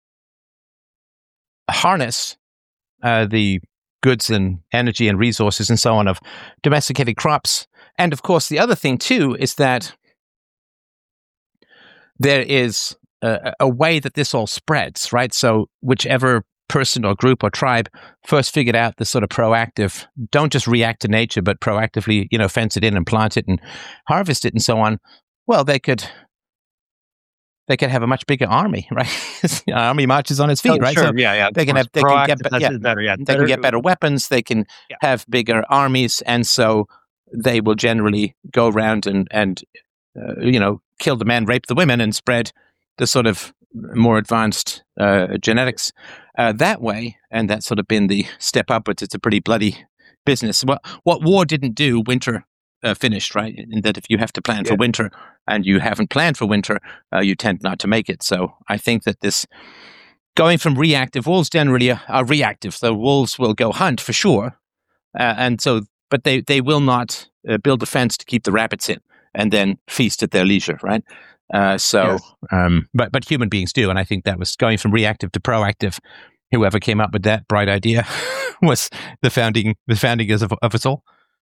harness uh, the goods and energy and resources and so on of domesticated crops. And of course, the other thing too is that there is a, a way that this all spreads, right? So whichever person or group or tribe first figured out this sort of proactive, don't just react to nature, but proactively, you know, fence it in and plant it and harvest it and so on. Well, they could they could have a much bigger army, right? Army marches on its feet, Oh, right? sure. So yeah, yeah. they can have, they can get, Proactive, that's yeah, it, better. Yeah, they better, can get better weapons. They can Yeah. have bigger armies, and so they will generally go around and and uh, you know, kill the men, rape the women, and spread the sort of more advanced uh, genetics uh, that way. And that's sort of been the step upwards. It's a pretty bloody business. What what war didn't do, winter uh, finished, right? In that if you have to plan Yeah. for winter and you haven't planned for winter, uh, you tend not to make it. So I think that this going from reactive, wolves generally are, are reactive. So wolves will go hunt for sure, uh, and so but they they will not uh, build a fence to keep the rabbits in and then feast at their leisure, right? Uh, so, Yes. um, but but human beings do, and I think that was going from reactive to proactive. Whoever came up with that bright idea was the founding the founding of, of us all.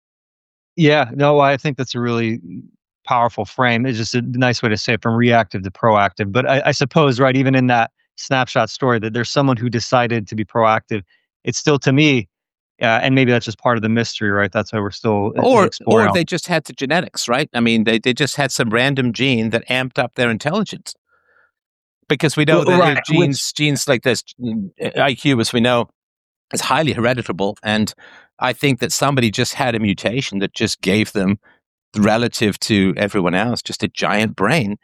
Yeah, no, I think that's a really powerful frame. It's just a nice way to say it, from reactive to proactive. But I, I suppose, right, even in that snapshot story, that there's someone who decided to be proactive. It's still, to me, uh, and maybe that's just part of the mystery, right? That's why we're still uh, Or exploring. or they just had the genetics, right? I mean, they, they just had some random gene that amped up their intelligence. Because we know Well, that right, uh, genes genes like this, I Q, as we know, is highly hereditable, and I think that somebody just had a mutation that just gave them, relative to everyone else, just a giant brain,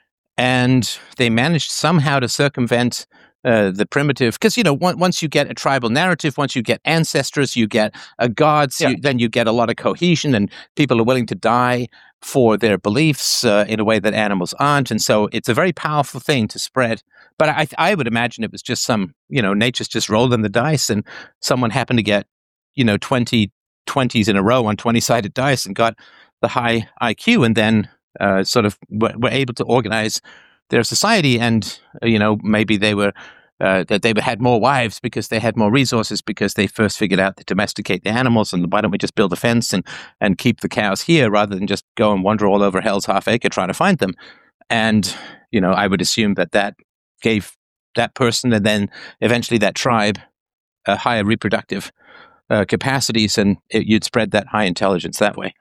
and they managed somehow to circumvent uh, the primitive. Because you know, one, once you get a tribal narrative, once you get ancestors, you get a gods, Yeah. you, then you get a lot of cohesion, and people are willing to die for their beliefs uh, in a way that animals aren't, and so it's a very powerful thing to spread. But I, I would imagine it was just some, you know, nature's just rolling the dice, and someone happened to get, you know, twenty twenties in a row on twenty-sided dice and got the high I Q, and then uh, sort of were, were able to organize their society. And uh, you know, maybe they were uh, that they had more wives because they had more resources, because they first figured out to domesticate the animals, and why don't we just build a fence and and keep the cows here rather than just go and wander all over hell's half acre trying to find them. And you know, I would assume that that gave that person, and then eventually that tribe, uh, higher reproductive uh, capacities, and it, you'd spread that high intelligence that way.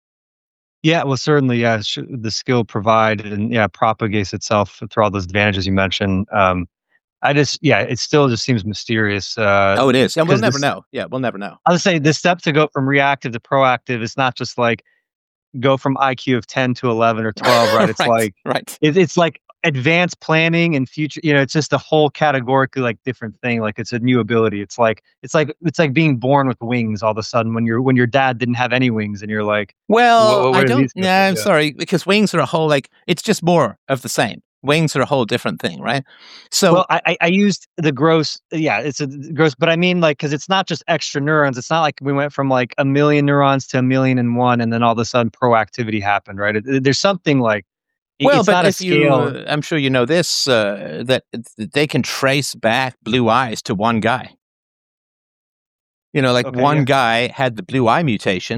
Yeah, well, certainly, yeah, sh- the skill provided and yeah propagates itself through all those advantages you mentioned. Um, I just, yeah, it still just seems mysterious. Uh, Oh, it is, and we'll 'cause never this- know. Yeah, we'll never know. I would say the step to go from reactive to proactive is not just like go from I Q of ten to eleven or twelve, right? It's right, like right. it, it's like advanced planning and future. You know, it's just a whole categorically like different thing. Like it's a new ability. It's like it's like it's like being born with wings all of a sudden when you're when your dad didn't have any wings and you're like, Well, Wha- wha- I where do don't. these come No, from? I'm Yeah. sorry, because wings are a whole, like, it's just more of the same. Wings are a whole different thing, right? So, Well, I, I I used the gross, yeah, it's a gross, but I mean like because it's not just extra neurons. It's not like we went from like a million neurons to a million and one, and then all of a sudden proactivity happened, right? It- there's something like it- well, it's but not a if you, scale. uh, I'm sure you know this, uh, that they can trace back blue eyes to one guy. You know, like Okay, one yeah. guy had the blue eye mutation,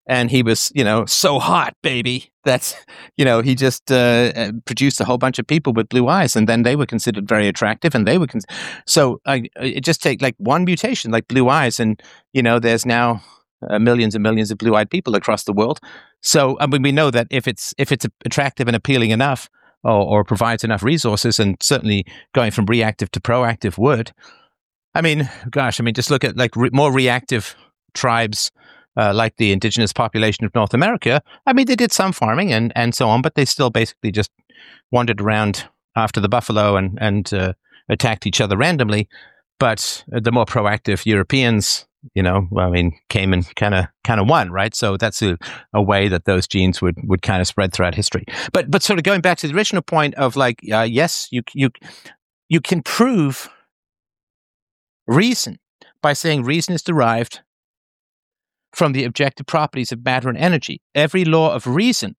and he was, you know, so hot, baby. That's, you know, he just uh, produced a whole bunch of people with blue eyes, and then they were considered very attractive, and they were cons- so uh, it just take like one mutation, like blue eyes, and you know, there's now uh, millions and millions of blue-eyed people across the world. So I mean, we know that if it's if it's attractive and appealing enough, or, or provides enough resources, and certainly going from reactive to proactive would. I mean, gosh, I mean, just look at like re- more reactive tribes. Uh, like the indigenous population of North America, I mean, they did some farming and, and so on, but they still basically just wandered around after the buffalo and, and uh, attacked each other randomly. But the more proactive Europeans, you know, I mean, came and kind of kind of won, right? So that's a, a way that those genes would, would kind of spread throughout history. But but sort of going back to the original point of like, uh, yes, you you you can prove reason by saying reason is derived from the objective properties of matter and energy. Every law of reason,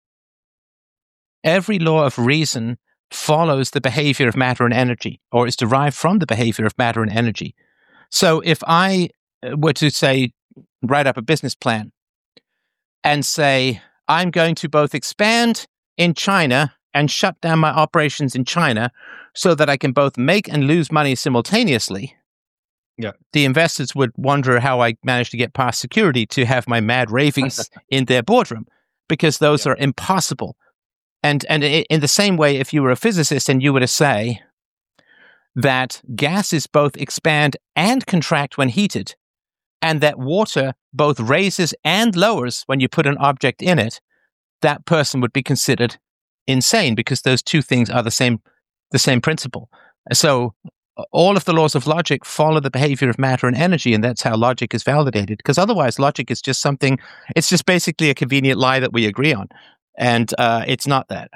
every law of reason follows the behavior of matter and energy, or is derived from the behavior of matter and energy. So if I were to say, write up a business plan and say, I'm going to both expand in China and shut down my operations in China so that I can both make and lose money simultaneously, yeah, the investors would wonder how I managed to get past security to have my mad ravings in their boardroom, because those yeah. are impossible. And and in the same way, if you were a physicist and you were to say that gases both expand and contract when heated, and that water both raises and lowers when you put an object in it, that person would be considered insane, because those two things are the same, the same principle. So all of the laws of logic follow the behavior of matter and energy, and that's how logic is validated. Because otherwise, logic is just something, it's just basically a convenient lie that we agree on. And uh, it's not that.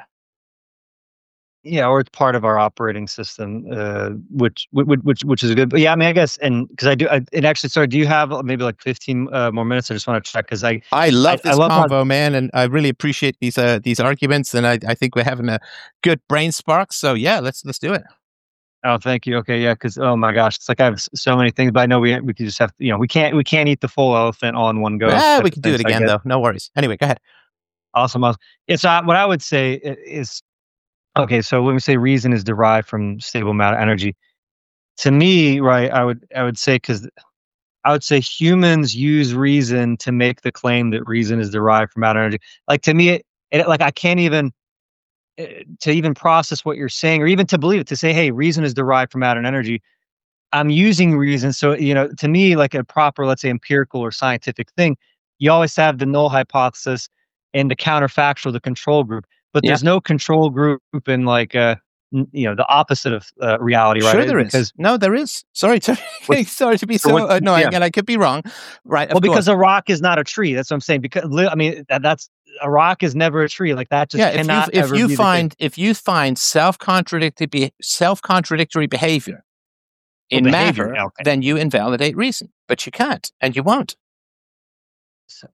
Yeah, or it's part of our operating system, uh, which, which which which is good. But yeah, I mean, I guess, and because I do, I, and actually, sorry, do you have maybe like fifteen uh, more minutes? I just want to check because I I love I, this I love convo, how, man, and I really appreciate these uh, these arguments, and I, I think we're having a good brain spark. So yeah, let's let's do it. Oh, thank you. Okay, yeah, because oh my gosh, it's like I have so many things, but I know we we could just have, you know, we can't we can't eat the full elephant all in one go. Yeah, we can do it again though. No worries. Anyway, go ahead. Awesome. awesome. Yeah, so I, what I would say is, okay, so when we say reason is derived from stable matter energy, to me, right, I would I would say, because I would say humans use reason to make the claim that reason is derived from matter energy. Like to me, it, it like I can't even uh, to even process what you're saying, or even to believe it, to say, hey, reason is derived from matter and energy. I'm using reason. So, you know, to me, like a proper, let's say, empirical or scientific thing, you always have the null hypothesis and the counterfactual, the control group. But Yeah. there's no control group in like, uh, n- you know, the opposite of uh, reality, right? Sure, there because, is. No, there is. Sorry to What- sorry to be so so what- annoying, yeah. and I could be wrong. Right? Well, of because course. a rock is not a tree. That's what I'm saying. Because li- I mean, that, that's a rock is never a tree. Like that just yeah, if you cannot if ever you be the find case. if you find self contradictory be, self contradictory behavior Well, in behavior, matter, okay. then you invalidate reason. But you can't, and you won't. So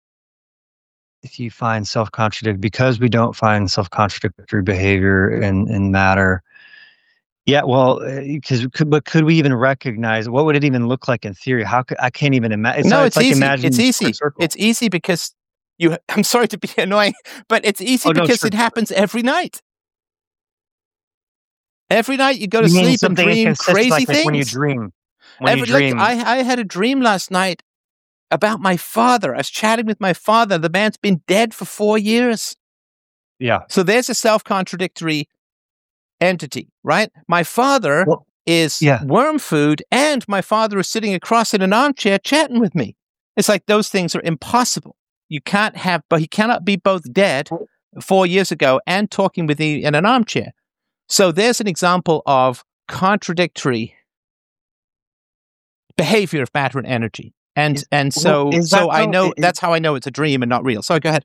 if you find self-contradictory, because we don't find self-contradictory behavior in, in matter. Yeah, well, because could, but could we even recognize, what would it even look like in theory? How could, I can't even imagine. It's, no, not- it's, like easy. imagining It's a easy. square circle. It's easy because you. I'm sorry to be annoying, but it's easy Oh, no, because sure, it sure. happens every night. Every night you go to You mean sleep and something dream inconsistent, crazy like, things. like when you dream. When Every, you dream, Like, I, I had a dream last night about my father. I was chatting with my father. The man's been dead for four years. yeah. So there's a self-contradictory entity, right? My father Well, is yeah. worm food, and my father is sitting across in an armchair chatting with me. It's like those things are impossible. You can't have, but he cannot be both dead four years ago and talking with me in an armchair. So there's an example of contradictory behavior of matter and energy. And Is- and well, so is so that I though? know Is- that's how I know it's a dream and not real. So go ahead.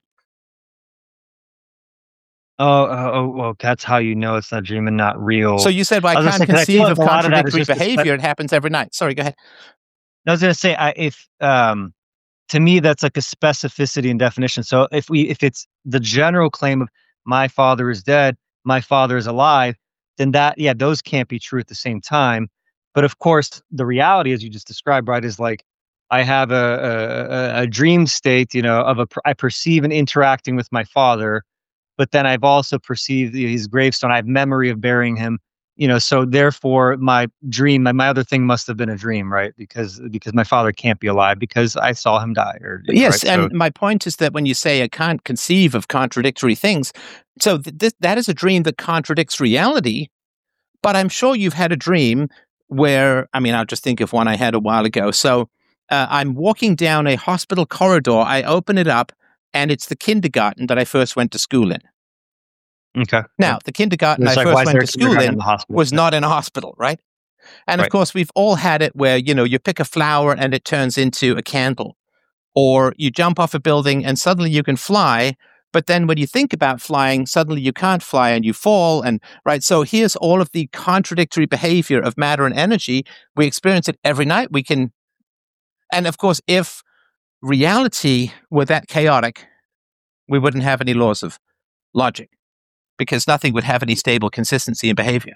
Oh, oh, oh, well, that's how you know it's not a dream and not real. So you said, well, I, I was gonna can't say, 'cause I feel conceive like of a lot of that is contradictory just a spe- behavior. It happens every night. Sorry, go ahead. I was gonna say, I, if um, to me that's like a specificity and definition. So if we, if it's the general claim of my father is dead, my father is alive, then that, yeah, those can't be true at the same time. But of course, the reality, as you just described, right, is like I have a, a, a a dream state, you know, of a, I perceive and interacting with my father, but then I've also perceived his gravestone. I have memory of burying him, you know, so therefore my dream, my, my other thing must have been a dream, right? Because, because my father can't be alive because I saw him die, or, you know, Yes, right? So, and my point is that when you say I can't conceive of contradictory things, so th- this, that is a dream that contradicts reality. But I'm sure you've had a dream where, I mean, I'll just think of one I had a while ago. So uh, I'm walking down a hospital corridor. I open it up, and it's the kindergarten that I first went to school in. okay. Now, the kindergarten It's I like, why first is went there a to school kindergarten in in the hospital? was not in a hospital, right? And of Right. course, we've all had it where, you know, you pick a flower and it turns into a candle, or you jump off a building and suddenly you can fly. But then when you think about flying, suddenly you can't fly and you fall. And right. So here's all of the contradictory behavior of matter and energy. We experience it every night. We can, and of course, if reality were that chaotic, we wouldn't have any laws of logic because nothing would have any stable consistency in behavior.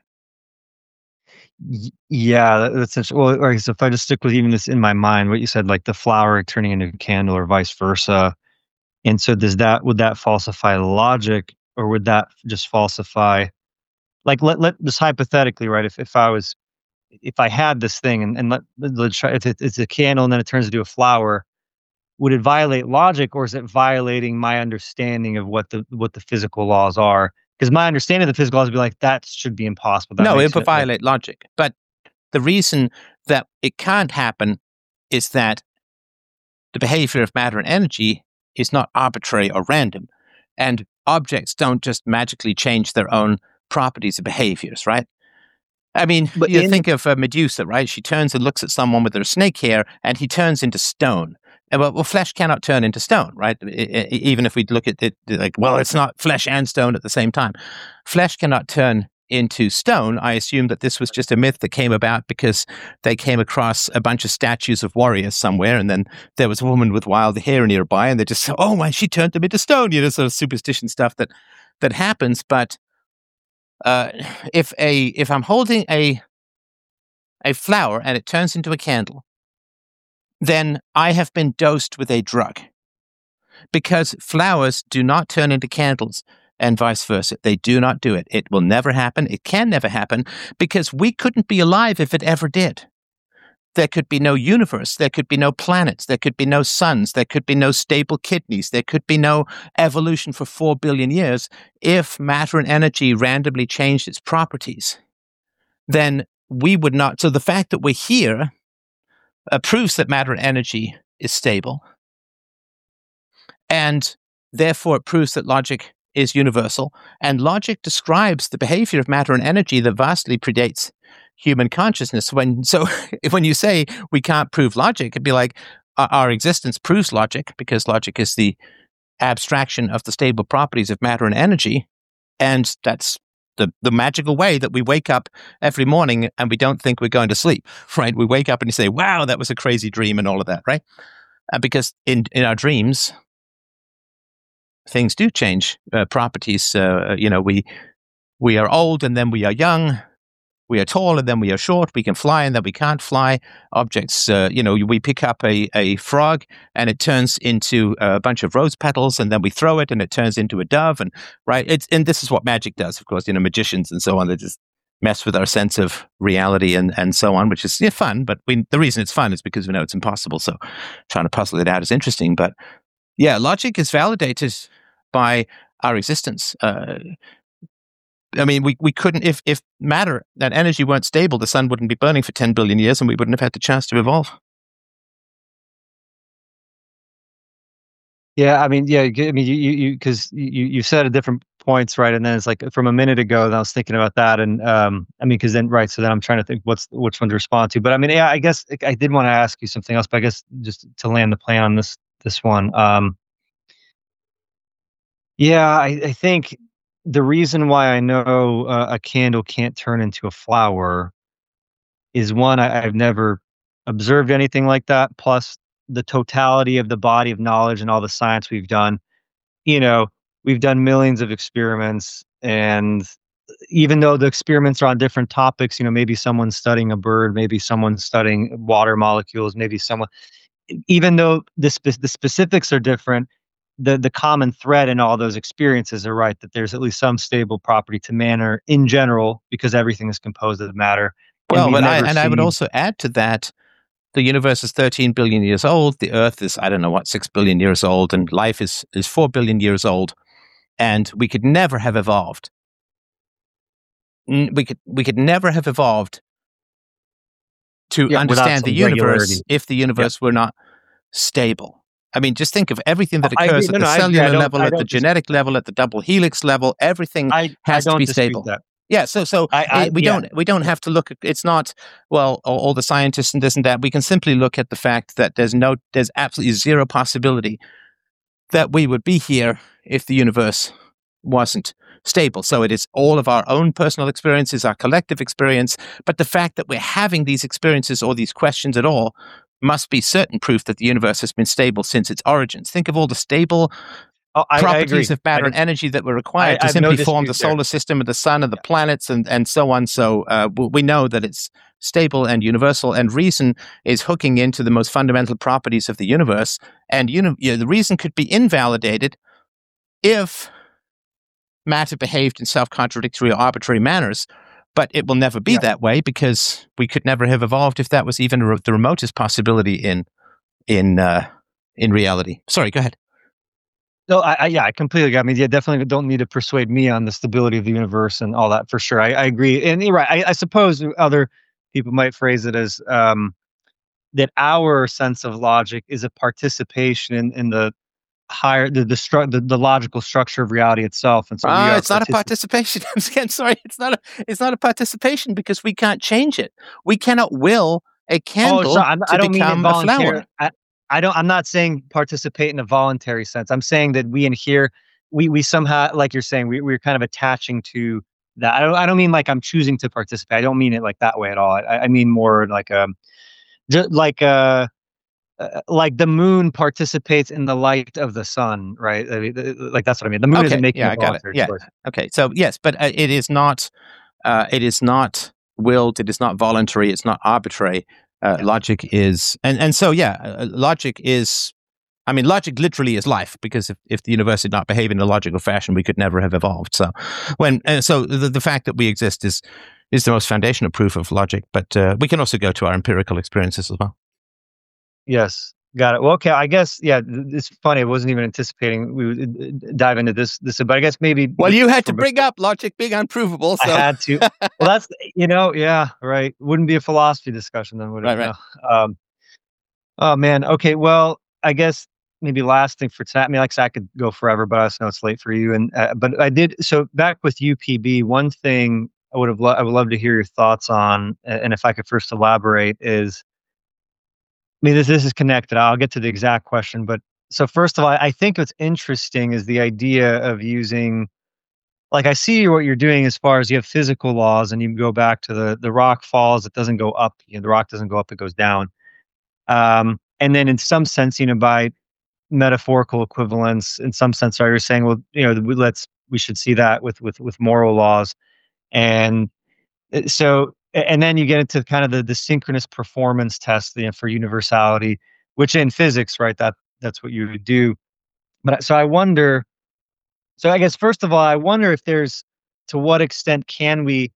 Y- Yeah, that- that's interesting. Well, all right, so if I just stick with even this in my mind, what you said, like the flower turning into a candle or vice versa. And so does that, would that falsify logic, or would that just falsify, like, let, let just hypothetically, right? If, if I was, if I had this thing and, and let, let's try, if it, it's a candle and then it turns into a flower, would it violate logic, or is it violating my understanding of what the, what the physical laws are? Because my understanding of the physical laws would be like, that should be impossible. That No, it makes would it like, violate logic. But the reason that it can't happen is that the behavior of matter and energy is not arbitrary or random. And objects don't just magically change their own properties and behaviors, right? I mean, but you in, think of uh, Medusa, right? She turns and looks at someone with their snake hair, and he turns into stone. And well, well, flesh cannot turn into stone, right? I- I- even if we look at it like, well, it's not flesh and stone at the same time. Flesh cannot turn into stone. I assume that this was just a myth that came about because they came across a bunch of statues of warriors somewhere, and then there was a woman with wild hair nearby, and they just said, "Oh my, she turned them into stone." You know, sort of superstition stuff that that happens. But uh, if a if I'm holding a a flower and it turns into a candle, then I have been dosed with a drug, because flowers do not turn into candles and vice versa. They do not do it. It will never happen. It can never happen because we couldn't be alive if it ever did. There could be no universe. There could be no planets. There could be no suns. There could be no stable kidneys. There could be no evolution for four billion years if matter and energy randomly changed its properties. Then we would not. So the fact that we're here uh, proves that matter and energy is stable. And therefore, it proves that logic is universal. And logic describes the behavior of matter and energy that vastly predates human consciousness. When so, when you say we can't prove logic, it'd be like our, our existence proves logic, because logic is the abstraction of the stable properties of matter and energy, and that's the the magical way that we wake up every morning and we don't think we're going to sleep. Right? We wake up and you say, "Wow, that was a crazy dream," and all of that. Right? Uh, because in in our dreams, things do change uh, properties. Uh, you know, we we are old and then we are young. We are tall and then we are short. We can fly and then we can't fly. Objects, uh, you know, we pick up a, a frog and it turns into a bunch of rose petals, and then we throw it and it turns into a dove. And right, it's and this is what magic does, of course. You know, magicians and so on, they just mess with our sense of reality and, and so on, which is yeah, fun. But we, the reason it's fun is because we know it's impossible. So trying to puzzle it out is interesting. But yeah, logic is validated by our existence. Uh, I mean, we, we couldn't, if, if matter, that energy weren't stable, the sun wouldn't be burning for ten billion years and we wouldn't have had the chance to evolve. yeah, I mean, yeah, I mean, you, you, you, because you, you said at different points, right? And then it's like from a minute ago, and I was thinking about that, and um, I mean, because then, right, so then I'm trying to think what's which one to respond to. But I mean, yeah, I guess I did want to ask you something else, but I guess just to land the plane on this this one, um, yeah, I, I think the reason why I know uh, a candle can't turn into a flower is one, I, I've never observed anything like that. Plus, the totality of the body of knowledge and all the science we've done. You know, we've done millions of experiments, and even though the experiments are on different topics, you know, maybe someone's studying a bird, maybe someone's studying water molecules, maybe someone. even though the spe- the specifics are different, the the common thread in all those experiences are right, that there's at least some stable property to matter in general because everything is composed of matter, and Well, we've but I never and I would seen. also add to that the universe is thirteen billion years old. The Earth is, I don't know what, six billion years old, and life is, is four billion years old. And we could never have evolved. We could, we could never have evolved to Yeah, without understand the some universe regularity. if the universe were not stable. I mean, just think of everything that I agree. occurs at No, the no, I agree. I cellular don't. level, I at the don't. Dis- genetic level, at the double helix level. Everything I I has to don't be dispute stable. that. Yeah, so so I I it, we yeah. don't we don't have to look at, it's not, well, all, all the scientists and this and that. We can simply look at the fact that there's no there's absolutely zero possibility that we would be here if the universe wasn't stable. So it is all of our own personal experiences, our collective experience, but the fact that we're having these experiences or these questions at all must be certain proof that the universe has been stable since its origins. Think of all the stable Oh, I, I properties agree. of I matter and don't. energy that were I, required I to have no simply form the dispute there. solar system and the sun and the Yeah. planets and, and so on. So uh, w- we know that it's stable and universal, and reason is hooking into the most fundamental properties of the universe. And uni- you know, the reason could be invalidated if matter behaved in self-contradictory or arbitrary manners, but it will never be Yeah. that way because we could never have evolved if that was even re- the remotest possibility in in uh, in reality. Sorry, go ahead. No, I, I yeah, I completely agree. I mean, yeah, definitely don't need to persuade me on the stability of the universe and all that for sure. I, I agree, and you're right. I, I suppose other people might phrase it as um, that our sense of logic is a participation in, in the higher the the, stru- the the logical structure of reality itself, and so we Uh, are it's not a participating. participation. Again, sorry, it's not a it's not a participation because we can't change it. We cannot will a Oh, so candle I'm, to I don't mean become a involuntary. flower. I, I don't. I'm not saying participate in a voluntary sense. I'm saying that we in here, we we somehow, like you're saying, we we're kind of attaching to that. I don't. I don't mean like I'm choosing to participate. I don't mean it like that way at all. I, I mean more like um, just like uh, uh, like the moon participates in the light of the sun, right? I mean, th- th- like that's what I mean. The moon isn't Okay, making yeah, a I got it. voluntary Yeah, choice. okay. So yes, but uh, it is not. Uh, it is not willed. It is not voluntary. It's not arbitrary. Uh, Yeah. logic is, and and so yeah, uh, logic is. I mean, logic literally is life because if, if the universe did not behave in a logical fashion, we could never have evolved. So, when uh, so the, the fact that we exist is is the most foundational proof of logic. But uh, we can also go to our empirical experiences as well. Yes. Got it. Well, okay. I guess, yeah, th- it's funny. I wasn't even anticipating we would uh, d- dive into this, this, but I guess maybe Well, b- you had for to bring up logic being unprovable, I so had to. Well, that's, you know, yeah, right. Wouldn't be a philosophy discussion then, would it? right, right. No. Um, oh man. Okay. Well, I guess maybe last thing for tonight. I mean, like I said, I could go forever, but I also know it's late for you. And uh, but I did. So back with U P B, one thing I would have, lo- I would love to hear your thoughts on, a- and if I could first elaborate is, I mean, this this is connected. I'll get to the exact question, but so first of all, I think what's interesting is the idea of using, like I see what you're doing as far as you have physical laws and you go back to the the rock falls, it doesn't go up, you know, the rock doesn't go up, it goes down. Um, and then in some sense, you know, by metaphorical equivalence, in some sense, are you saying, well, you know, we- let's we should see that with with with moral laws, and uh, so a- and then you get into kind of the the synchronous performance test, you know, for universality, which in physics, right, that that's what you would do. But I- so I wonder. So I guess first of all, I wonder if there's, to what extent can we,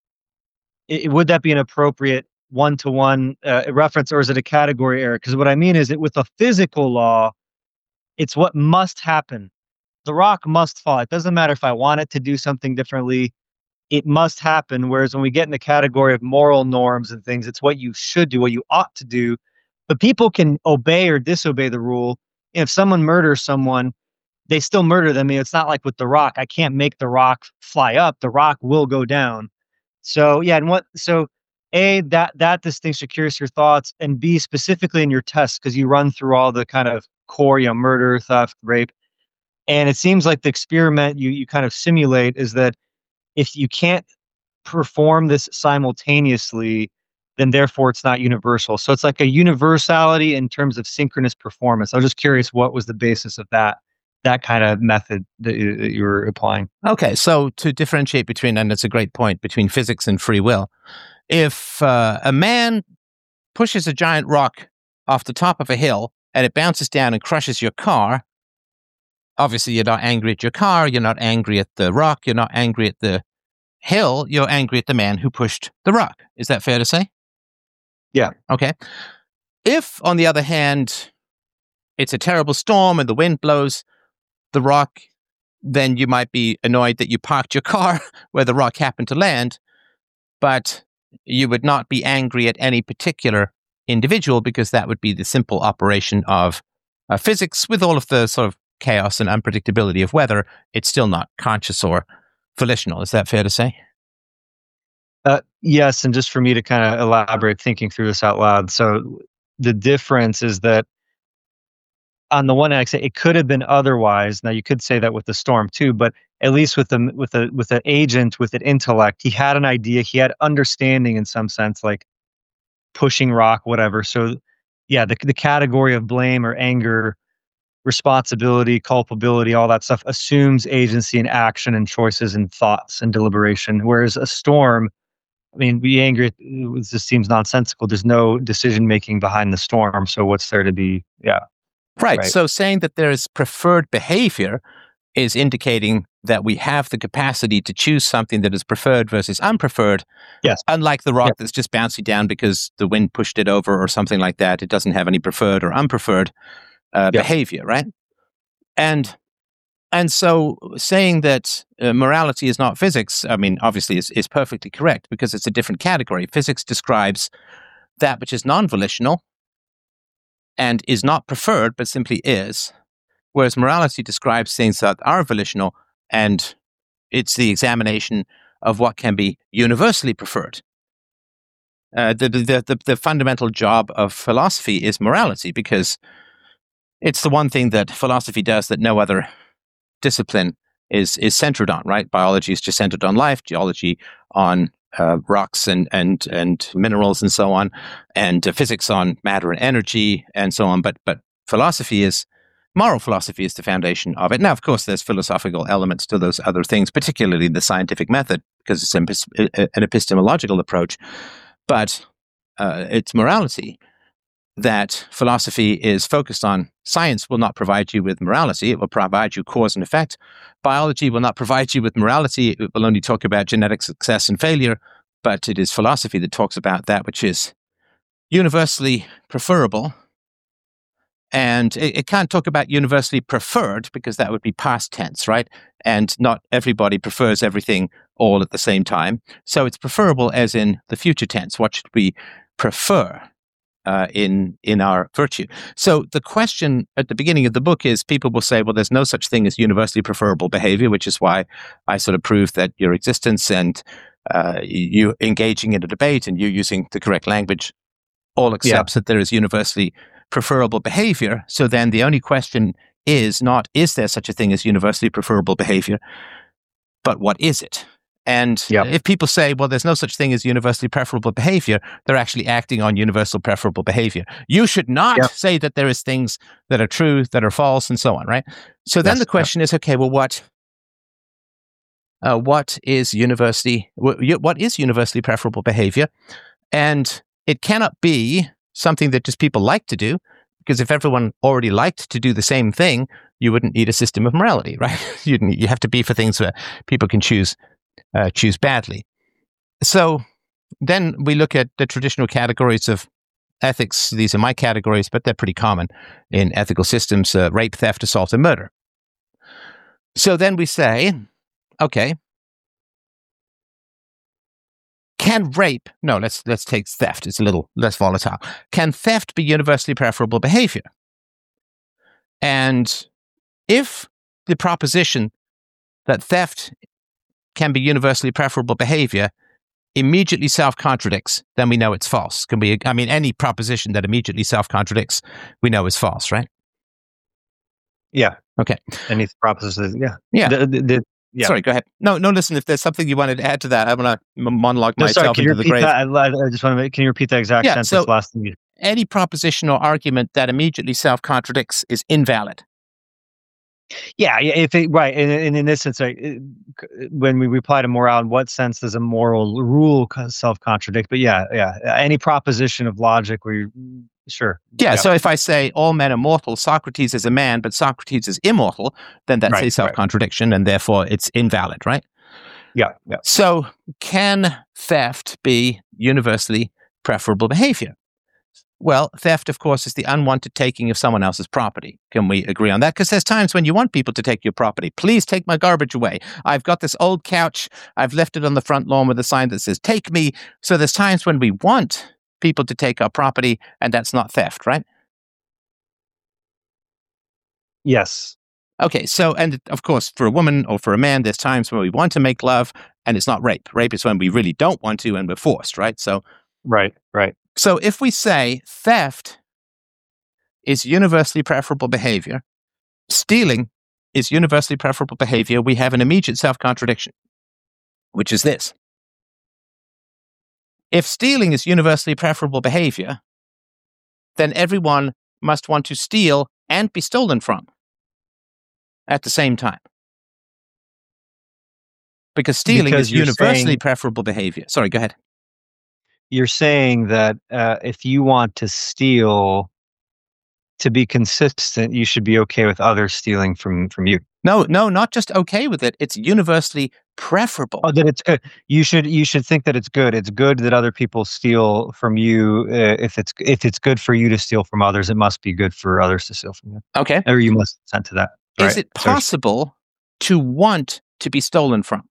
i- would that be an appropriate one to one reference, or is it a category error? Because what I mean is that with a physical law, it's what must happen. The rock must fall. It doesn't matter if I want it to do something differently. It must happen. Whereas when we get in the category of moral norms and things, it's what you should do, what you ought to do. But people can obey or disobey the rule. If someone murders someone, they still murder them. I mean, it's not like with the rock. I can't make the rock fly up. The rock will go down. So yeah, and what so A, that that distinction, curious your thoughts, and B, specifically in your tests, because you run through all the kind of core, you know, murder, theft, rape. And it seems like the experiment you you kind of simulate is that if you can't perform this simultaneously, then therefore it's not universal. So it's like a universality in terms of synchronous performance. I was just curious what was the basis of that that kind of method that you, that you were applying. Okay, so to differentiate between, and it's a great point, between physics and free will. If uh, a man pushes a giant rock off the top of a hill and it bounces down and crushes your car, obviously you're not angry at your car, you're not angry at the rock, you're not angry at the hill, you're angry at the man who pushed the rock. Is that fair to say? Yeah. Okay. If, on the other hand, it's a terrible storm and the wind blows the rock, then you might be annoyed that you parked your car where the rock happened to land, but you would not be angry at any particular individual because that would be the simple operation of uh, physics with all of the sort of chaos and unpredictability of weather. It's still not conscious or volitional. Is that fair to say? Uh, yes, and just for me to kind of elaborate, thinking through this out loud. So the difference is that on the one hand, I say it could have been otherwise. Now you could say that with the storm too, but at least with the with the with the agent with an intellect, he had an idea, he had understanding in some sense, like pushing rock, whatever. So yeah, the the category of blame or anger, responsibility, culpability, all that stuff assumes agency and action and choices and thoughts and deliberation. Whereas a storm, I mean, be angry, it just seems nonsensical. There's no decision making behind the storm. So what's there to be? Yeah. Right. Right. So saying that there is preferred behavior is indicating that we have the capacity to choose something that is preferred versus unpreferred. Yes. Unlike the rock Yeah. that's just bouncing down because the wind pushed it over or something like that. It doesn't have any preferred or unpreferred uh, Yeah. behavior, right? And and so saying that uh, morality is not physics, I mean, obviously is, is perfectly correct because it's a different category. Physics describes that which is non-volitional and is not preferred, but simply is. Whereas morality describes things that are volitional, and it's the examination of what can be universally preferred. Uh, the, the, the, the fundamental job of philosophy is morality, because it's the one thing that philosophy does that no other discipline is is centered on, right? Biology is just centered on life, geology on uh, rocks and, and, and minerals and so on, and uh, physics on matter and energy and so on. But but philosophy is, moral philosophy is the foundation of it. Now, of course, there's philosophical elements to those other things, particularly the scientific method, because it's an, an epistemological approach. But uh, it's morality that philosophy is focused on. Science will not provide you with morality. It will provide you cause and effect. Biology will not provide you with morality. It will only talk about genetic success and failure. But it is philosophy that talks about that which is universally preferable. And it, it can't talk about universally preferred because that would be past tense, right? And not everybody prefers everything all at the same time. So it's preferable as in the future tense. What should we prefer uh, in in our virtue? So the question at the beginning of the book is, people will say, well, there's no such thing as universally preferable behavior, which is why I sort of prove that your existence and uh, you engaging in a debate and you using the correct language all accepts yeah. that there is universally preferable behavior. So then the only question is not, is there such a thing as universally preferable behavior, but what is it? And yep. if people say, well, there's no such thing as universally preferable behavior, they're actually acting on universal preferable behavior. You should not yep. say that there is things that are true, that are false, and so on, right? So then yes. the question yep. is, okay, well, what uh, what is universally what is universally preferable behavior? And it cannot be something that just people like to do, because if everyone already liked to do the same thing, you wouldn't need a system of morality, right? You'd, you have to be for things where people can choose uh, choose badly. So then we look at the traditional categories of ethics. These are my categories, but they're pretty common in ethical systems: uh, rape, theft, assault, and murder. So then we say, okay, can rape, no, let's let's take theft. It's a little less volatile. Can theft be universally preferable behavior? And if the proposition that theft can be universally preferable behavior immediately self-contradicts, then we know it's false. Can we? I mean, any proposition that immediately self-contradicts, we know is false, right? Yeah. Okay. Any proposition, yeah. Yeah. The, the, the, Yeah. Sorry, go ahead. No, no. Listen, if there's something you wanted to add to that, I'm going to monologue no, myself sorry, can into you the repeat grave. That? I, I just want to make, can you repeat that exact yeah, sentence so last thing you... Any proposition or argument that immediately self-contradicts is invalid. Yeah, yeah. If it, right, and, and in this sense, like, when we reply to morale, in what sense does a moral rule self-contradict? But yeah, yeah. Any proposition of logic where you're Sure. Yeah, Yeah. so if I say all men are mortal, Socrates is a man, but Socrates is immortal, then that's Right, a right. self-contradiction, and therefore it's invalid, right? Yeah, yeah. So can theft be universally preferable behavior? Well, theft, of course, is the unwanted taking of someone else's property. Can we agree on that? Because there's times when you want people to take your property. Please take my garbage away. I've got this old couch. I've left it on the front lawn with a sign that says, take me. So there's times when we want people to take our property, and that's not theft, right? Yes. Okay, so, and of course, for a woman or for a man, there's times when we want to make love, and it's not rape. Rape is when we really don't want to and we're forced, right? So, Right, right. so if we say theft is universally preferable behavior, stealing is universally preferable behavior, we have an immediate self-contradiction, which is this. If stealing is universally preferable behavior, then everyone must want to steal and be stolen from at the same time. Because stealing Because is you're universally saying- preferable behavior. Sorry, go ahead. You're saying that uh, if you want to steal to be consistent, you should be okay with others stealing from from you. No, no, not just okay with it. It's universally preferable. Oh, that it's good. You should you should think that it's good. It's good that other people steal from you. Uh, if it's if it's good for you to steal from others, it must be good for others to steal from you. Okay. Or you must consent to that. Is right? it Sorry. possible to want to be stolen from?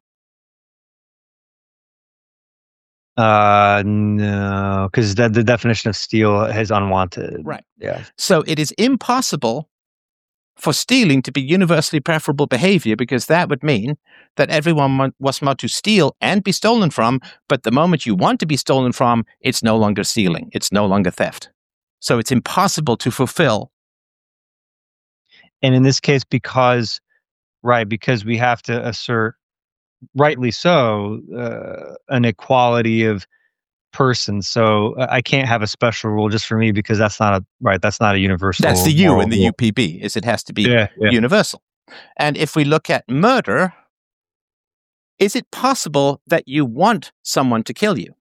Uh, no, because the, the definition of steal is unwanted. Right. Yeah. So it is impossible for stealing to be universally preferable behavior, because that would mean that everyone mu- was meant to steal and be stolen from, but the moment you want to be stolen from, it's no longer stealing. It's no longer theft. So it's impossible to fulfill. And in this case, because, right, because we have to assert, rightly so, uh, an equality of persons. So uh, I can't have a special rule just for me because that's not a, right, that's not a universal. That's the U moral in the rule. U P B, is it has to be Yeah, yeah. universal. And if we look at murder, is it possible that you want someone to kill you?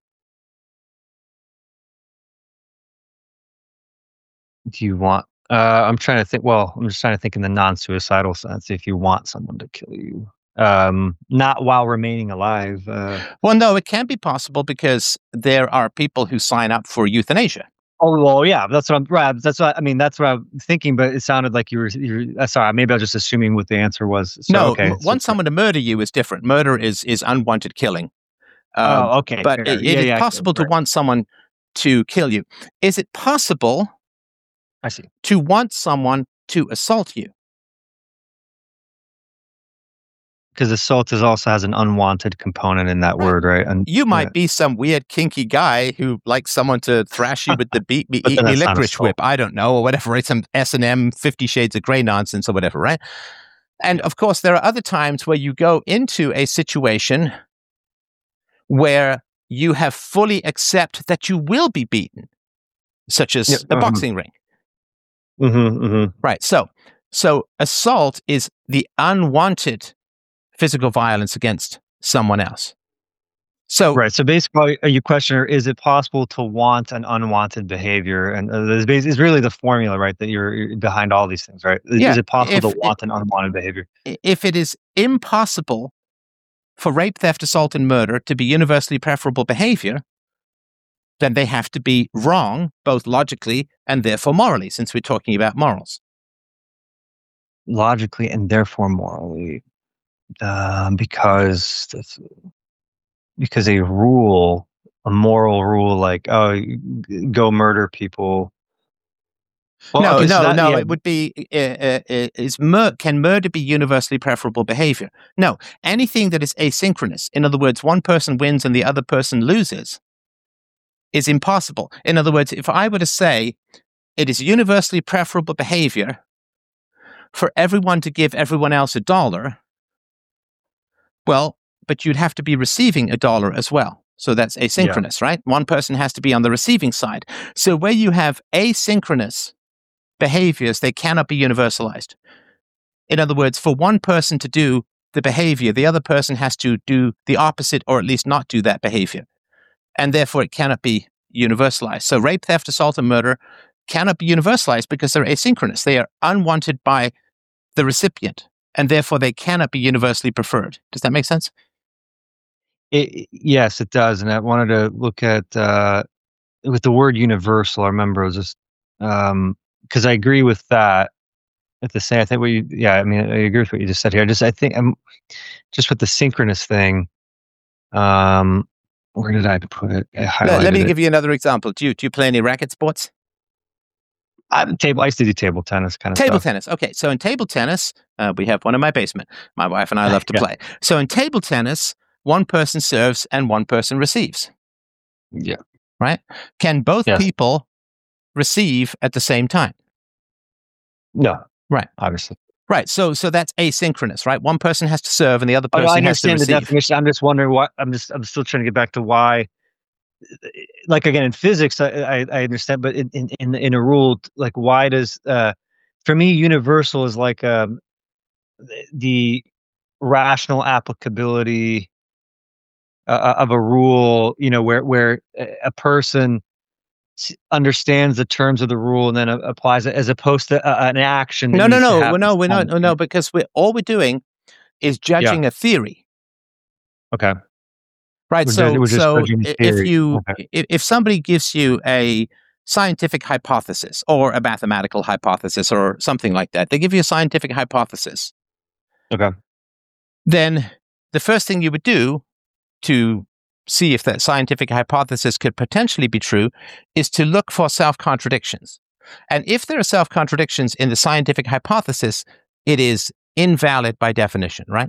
Do you want, uh, I'm trying to think, well, I'm just trying to think in the non-suicidal sense, if you want someone to kill you. Um, not while remaining alive. Uh, Well, no, it can be possible because there are people who sign up for euthanasia. Oh well, yeah, that's what I'm. Right, that's what I mean. That's what I'm thinking. But it sounded like you were. You were uh, sorry, maybe I was just assuming what the answer was. So, no, okay. m- want so, someone to murder you is different. Murder is is unwanted killing. Um, Oh, okay. but fair. it, it yeah, is yeah, possible to right. want someone to kill you. Is it possible I see. to want someone to assault you? Because assault is also has an unwanted component in that Right. word, right? And You might yeah. be some weird kinky guy who likes someone to thrash you with the beat me, But eat then me that's not licorice assault. whip. I don't know, or whatever, right? Some S and M Fifty Shades of Grey nonsense or whatever, right? And of course, there are other times where you go into a situation where you have fully accept that you will be beaten, such as Yeah, the um, boxing ring. Mm-hmm, mm-hmm. Right. So, so assault is the unwanted physical violence against someone else. So, Right. So basically, uh, your question is it possible to want an unwanted behavior? And uh, this bas- is really the formula, right? That you're, you're behind all these things, right? Is, Yeah, is it possible if to it- want an unwanted behavior? i- if it is impossible for rape, theft, assault, and murder to be universally preferable behavior, then they have to be wrong, both logically and therefore morally, since we're talking about morals. Logically and therefore morally, um, because that's, because a rule, a moral rule, like oh, you g- go murder people. Well, no, okay, so no, that- no. yeah, It would be uh, uh, uh, is mur- can murder be universally preferable behavior? No, anything that is asynchronous. In other words, one person wins and the other person loses is impossible. In other words, if I were to say it is universally preferable behavior for everyone to give everyone else a dollar, well, but you'd have to be receiving a dollar as well. So that's asynchronous, right? One person has to be on the receiving side. So where you have asynchronous behaviors, they cannot be universalized. In other words, for one person to do the behavior, the other person has to do the opposite or at least not do that behavior. And therefore, it cannot be universalized. So rape, theft, assault, and murder cannot be universalized because they're asynchronous. They are unwanted by the recipient, and therefore they cannot be universally preferred. Does that make sense? It, yes, it does. And I wanted to look at uh, with the word universal. I remember it was just um, because I agree with that. At the same, I think what you, yeah, I mean, I agree with what you just said here. I just, I think I'm just with the synchronous thing. Um, where did I put it? I Let, let me highlighted give it. you another example. Do you do you play any racket sports? I'm table. I used to do table tennis kind of Table stuff. tennis. Okay, so in table tennis, uh, we have one in my basement. My wife and I love to Yeah. play. So in table tennis, one person serves and one person receives. Yeah. Right? Can both Yes. people receive at the same time? No. Right. Obviously. Right. So so that's asynchronous, right? One person has to serve and the other Oh, person no, I has to understand the receive. definition. I'm just wondering what I'm just I'm still trying to get back to why. Like again in physics, I I, I understand, but in, in in in a rule, like why does uh, for me universal is like um the rational applicability uh, of a rule, you know, where where a person understands the terms of the rule and then uh, applies it, as opposed to uh, an action that No, no, needs to no, happen. no, we're not. No, no, because we're all we're doing is judging Yeah. a theory. Okay. Right. We're So just, we're just so judging the i- if theory. you Okay. if, if somebody gives you a scientific hypothesis or a mathematical hypothesis or something like that, they give you a scientific hypothesis. Okay. Then the first thing you would do to see if that scientific hypothesis could potentially be true is to look for self-contradictions. And if there are self-contradictions in the scientific hypothesis, it is invalid by definition, right?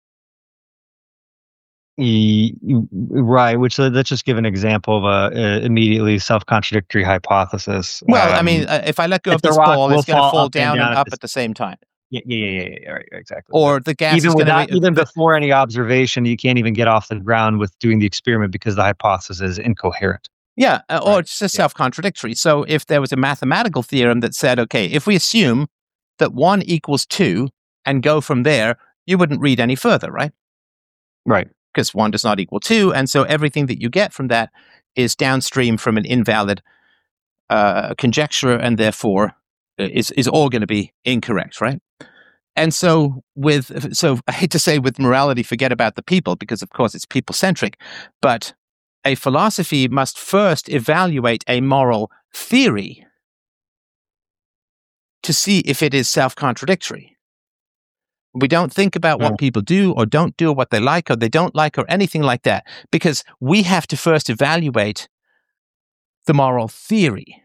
E- right. Which uh, let's just give an example of a, a immediately self-contradictory hypothesis. Well, I Um, mean, uh, if I let go if of the this rock ball, will it's going to fall fall up and down and down at up the at the same time. yeah, yeah, yeah, yeah, yeah, right, exactly. Or the gas even is going without, to even be... before any observation, you can't even get off the ground with doing the experiment because the hypothesis is incoherent. Yeah, uh, or Right. it's just Yeah. self-contradictory. So if there was a mathematical theorem that said, okay, if we assume that one equals two and go from there, you wouldn't read any further, right? Right. Because one does not equal two, and so everything that you get from that is downstream from an invalid uh, conjecture, and therefore is is all going to be incorrect, right? And so with so I hate to say with morality, forget about the people, because of course it's people centric, but a philosophy must first evaluate a moral theory to see if it is self-contradictory. We don't think about what people do or don't do, or what they like or they don't like, or anything like that, because we have to first evaluate the moral theory.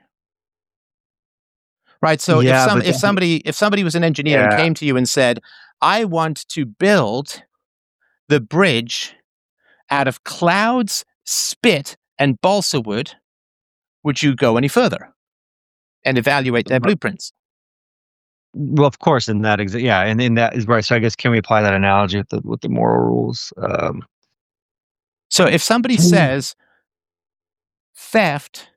Right? So Yeah, if some but if that- somebody if somebody was an engineer and Yeah. came to you and said, I want to build the bridge out of clouds, spit, and balsa wood, would you go any further and evaluate their But- blueprints? Well, of course, in that exa- yeah, and in that is right. So I guess can we apply that analogy with the with the moral rules? Um, So if somebody Hmm. says theft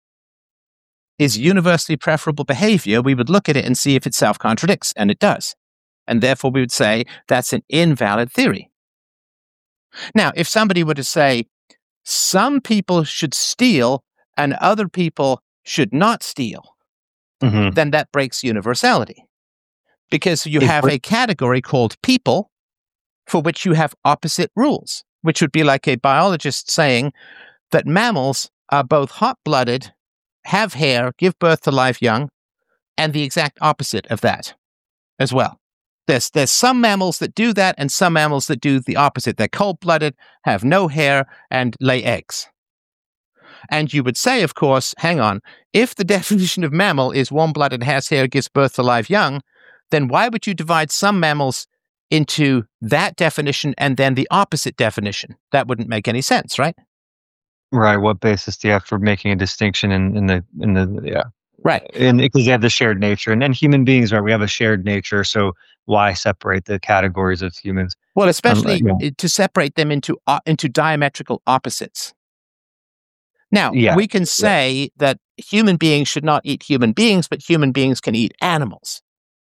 is universally preferable behavior, we would look at it and see if it self-contradicts, and it does. And therefore we would say that's an invalid theory. Now, if somebody were to say some people should steal and other people should not steal, mhm. then that breaks universality. Because you It have break- a category called people for which you have opposite rules, which would be like a biologist saying that mammals are both hot-blooded, have hair, give birth to live young, and the exact opposite of that as well. There's, there's some mammals that do that and some mammals that do the opposite. They're cold-blooded, have no hair, and lay eggs. And you would say, of course, hang on, if the definition of mammal is warm-blooded, has hair, gives birth to live young, then why would you divide some mammals into that definition and then the opposite definition? That wouldn't make any sense, right? Right. What basis do you have for making a distinction in, in the in the yeah? Right. And because you have the shared nature, and then human beings, right? We have a shared nature, so why separate the categories of humans? Well, especially Um, uh, to separate them into uh, into diametrical opposites. Now, Yeah, we can say that human beings should not eat human beings, but human beings can eat animals.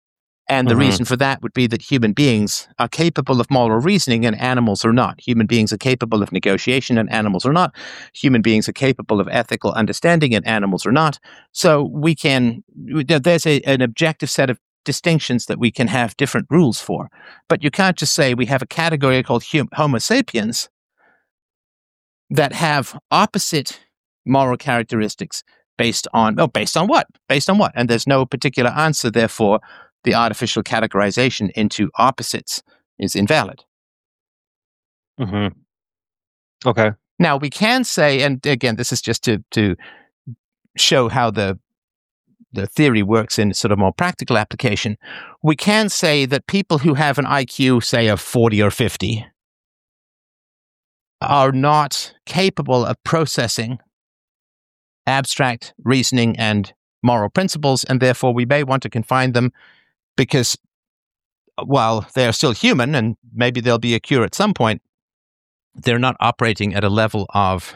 And the Mhm. reason for that would be that human beings are capable of moral reasoning and animals are not. Human beings are capable of negotiation and animals are not. Human beings are capable of ethical understanding and animals are not. So we can, there's a, an objective set of distinctions that we can have different rules for. But you can't just say we have a category called hum- Homo sapiens that have opposite moral characteristics based on, oh, based on what? Based on what? And there's no particular answer, therefore, the artificial categorization into opposites is invalid. Mhm. Okay. Now, we can say, and again, this is just to, to show how the, the theory works in sort of more practical application, we can say that people who have an I Q, say, of forty or fifty are not capable of processing abstract reasoning and moral principles, and therefore we may want to confine them because while they are still human, and maybe there'll be a cure at some point, they're not operating at a level of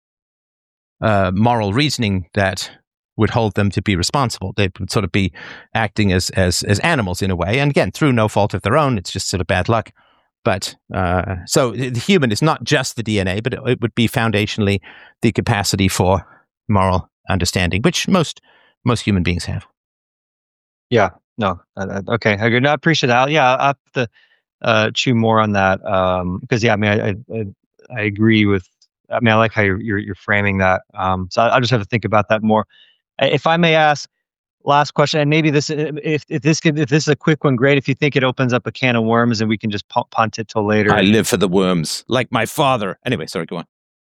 uh, moral reasoning that would hold them to be responsible. They would sort of be acting as, as as animals in a way, and again, through no fault of their own. It's just sort of bad luck. But uh, so the human is not just the D N A, but it, it would be foundationally the capacity for moral understanding, which most most human beings have. Yeah. No. Uh, uh, okay. I, I appreciate that. Yeah, I have to uh, chew more on that um, because yeah, I mean, I, I I agree with. I mean, I like how you're you're, you're framing that. Um, so I, I just have to think about that more. If I may ask, last question, and maybe this, if if this could, if this is a quick one, great. If you think it opens up a can of worms, and we can just punt it till later. I live for the worms, like my father. Anyway, sorry, go on.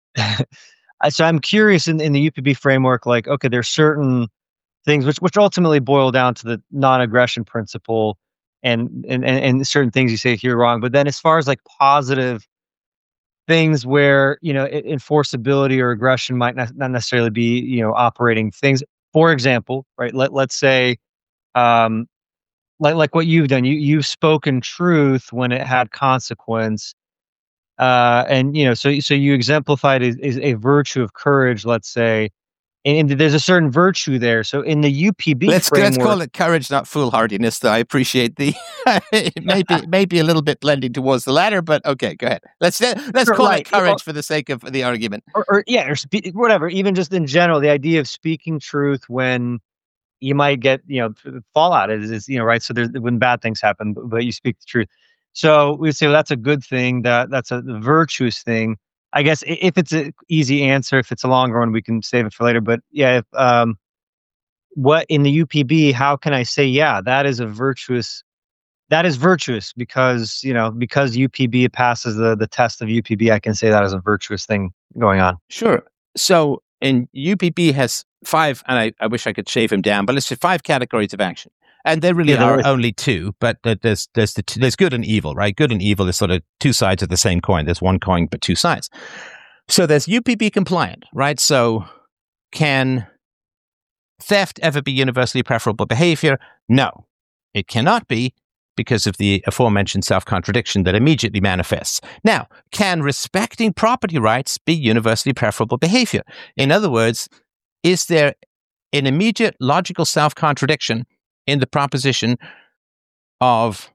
So I'm curious in, in the U P B framework, like, okay, there's certain things which which ultimately boil down to the non-aggression principle, and and and, and certain things you say here wrong. But then as far as like positive things where, you know, enforceability or aggression might not, not necessarily be, you know, operating things. For example, right? Let let's say, um, like like what you've done, you you've spoken truth when it had consequence, uh, and you know, so so you exemplified is, is a virtue of courage, let's say, and, and there's a certain virtue there. So in the U P B let's framework, let's call it courage, not foolhardiness. Though I appreciate the maybe maybe a little bit blending towards the latter, but okay, go ahead. Let's let's sure, call right, it courage for the sake of the argument, or, or yeah, or spe- whatever. Even just in general, the idea of speaking truth when you might get, you know, fallout is, is you know, right. So there's when bad things happen, but, but you speak the truth. So we would say, well, that's a good thing. That that's a virtuous thing. I guess i- if it's an easy answer, if it's a longer one, we can save it for later. But yeah, if, um, what in the U P B, how can I say, yeah, that is a virtuous, that is virtuous because, you know, because U P B passes the, the test of U P B, I can say that is a virtuous thing going on. sure. So in U P B has five, and I, I wish I could shave him down, but let's say five categories of action. And there really Yeah, there are is. only two, but there's there's the two, there's good and evil, right? Good and evil is sort of two sides of the same coin. There's one coin but two sides. So there's U P B compliant, right? So can theft ever be universally preferable behavior? No, it cannot be because of the aforementioned self-contradiction that immediately manifests. Now, can respecting property rights be universally preferable behavior? In other words, is there an immediate logical self-contradiction in the proposition of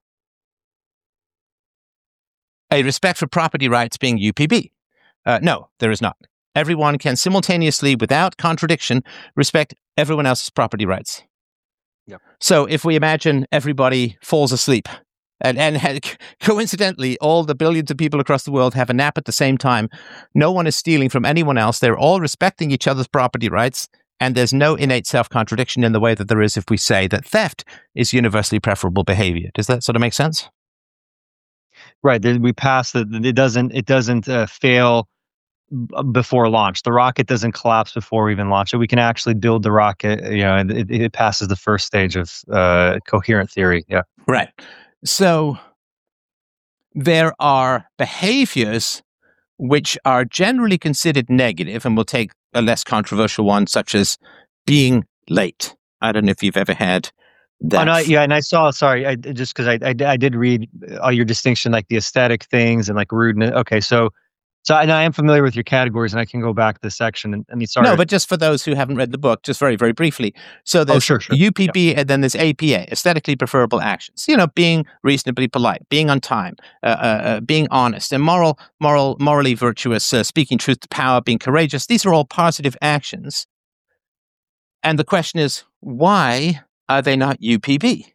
a respect for property rights being U P B? Uh, no, there is not. Everyone can simultaneously, without contradiction, respect everyone else's property rights. Yep. So if we imagine everybody falls asleep, and, and coincidentally, all the billions of people across the world have a nap at the same time, no one is stealing from anyone else. They're all respecting each other's property rights, and there's no innate self-contradiction in the way that there is if we say that theft is universally preferable behavior. Does that sort of make sense? Right. Then we pass the, it doesn't, it doesn't uh, fail before launch. The rocket doesn't collapse before we even launch it. We can actually build the rocket, you know, and it, it passes the first stage of uh, coherent theory. Yeah. Right. So there are behaviors which are generally considered negative, and we'll take a less controversial one, such as being late. I don't know if you've ever had that. Oh, no, yeah, and I saw, sorry, I, just because I, I, I did read all your distinction, like the aesthetic things and like rudeness. Okay, so So I, I am familiar with your categories, and I can go back to the section. And I mean, sorry. No, but just for those who haven't read the book, just very, very briefly. So oh, there's sure, sure. U P B, yeah. And then there's A P A, aesthetically preferable actions. You know, being reasonably polite, being on time, uh, uh, being honest, and moral, moral, morally virtuous, uh, speaking truth to power, being courageous. These are all positive actions. And the question is, why are they not U P B?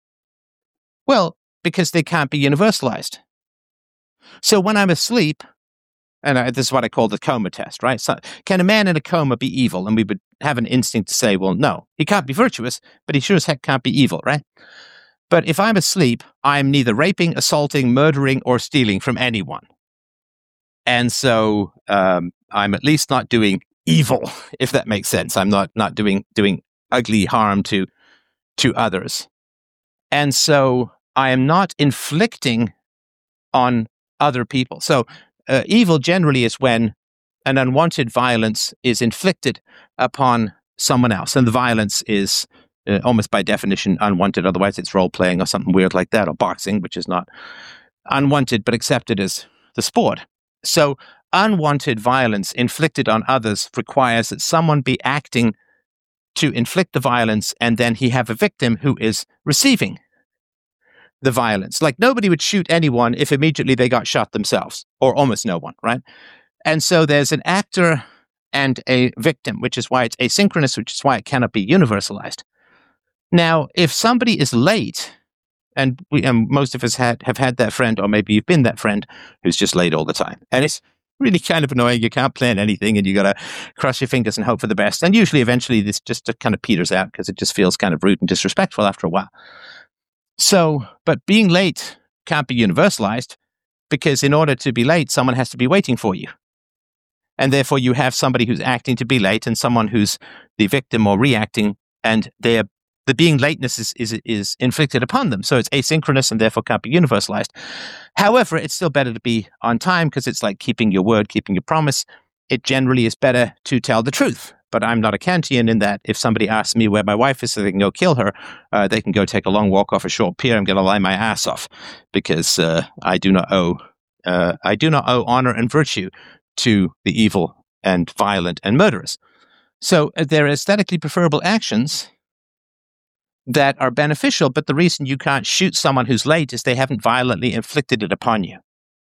Well, because they can't be universalized. So when I'm asleep, and I, this is what I call the coma test, right? So can a man in a coma be evil? And we would have an instinct to say, well, no, he can't be virtuous, but he sure as heck can't be evil, right? But if I'm asleep, I'm neither raping, assaulting, murdering, or stealing from anyone. And so um, I'm at least not doing evil, if that makes sense. I'm not not doing doing ugly harm to to others. And so I am not inflicting on other people. So uh, evil generally is when an unwanted violence is inflicted upon someone else. And the violence is uh, almost by definition unwanted. Otherwise, it's role-playing or something weird like that, or boxing, which is not unwanted but accepted as the sport. So unwanted violence inflicted on others requires that someone be acting to inflict the violence, and then he have a victim who is receiving the violence. Like nobody would shoot anyone if immediately they got shot themselves, or almost no one, right? And so there's an actor and a victim, which is why it's asynchronous, which is why it cannot be universalized. Now, if somebody is late, and we, and most of us had, have had that friend, or maybe you've been that friend who's just late all the time, and it's really kind of annoying. You can't plan anything, and you got to cross your fingers and hope for the best. And usually, eventually, this just kind of peters out because it just feels kind of rude and disrespectful after a while. So, but being late can't be universalized, because in order to be late, someone has to be waiting for you. And therefore, you have somebody who's acting to be late and someone who's the victim or reacting, and they're the being lateness is, is is inflicted upon them. So it's asynchronous and therefore can't be universalized. However, it's still better to be on time, because it's like keeping your word, keeping your promise. It generally is better to tell the truth. But I'm not a Kantian in that if somebody asks me where my wife is so they can go kill her, uh, they can go take a long walk off a short pier. I'm going to lie my ass off, because uh, I do not owe uh, I do not owe honor and virtue to the evil and violent and murderous. So uh, they're aesthetically preferable actions that are beneficial, but the reason you can't shoot someone who's late is they haven't violently inflicted it upon you.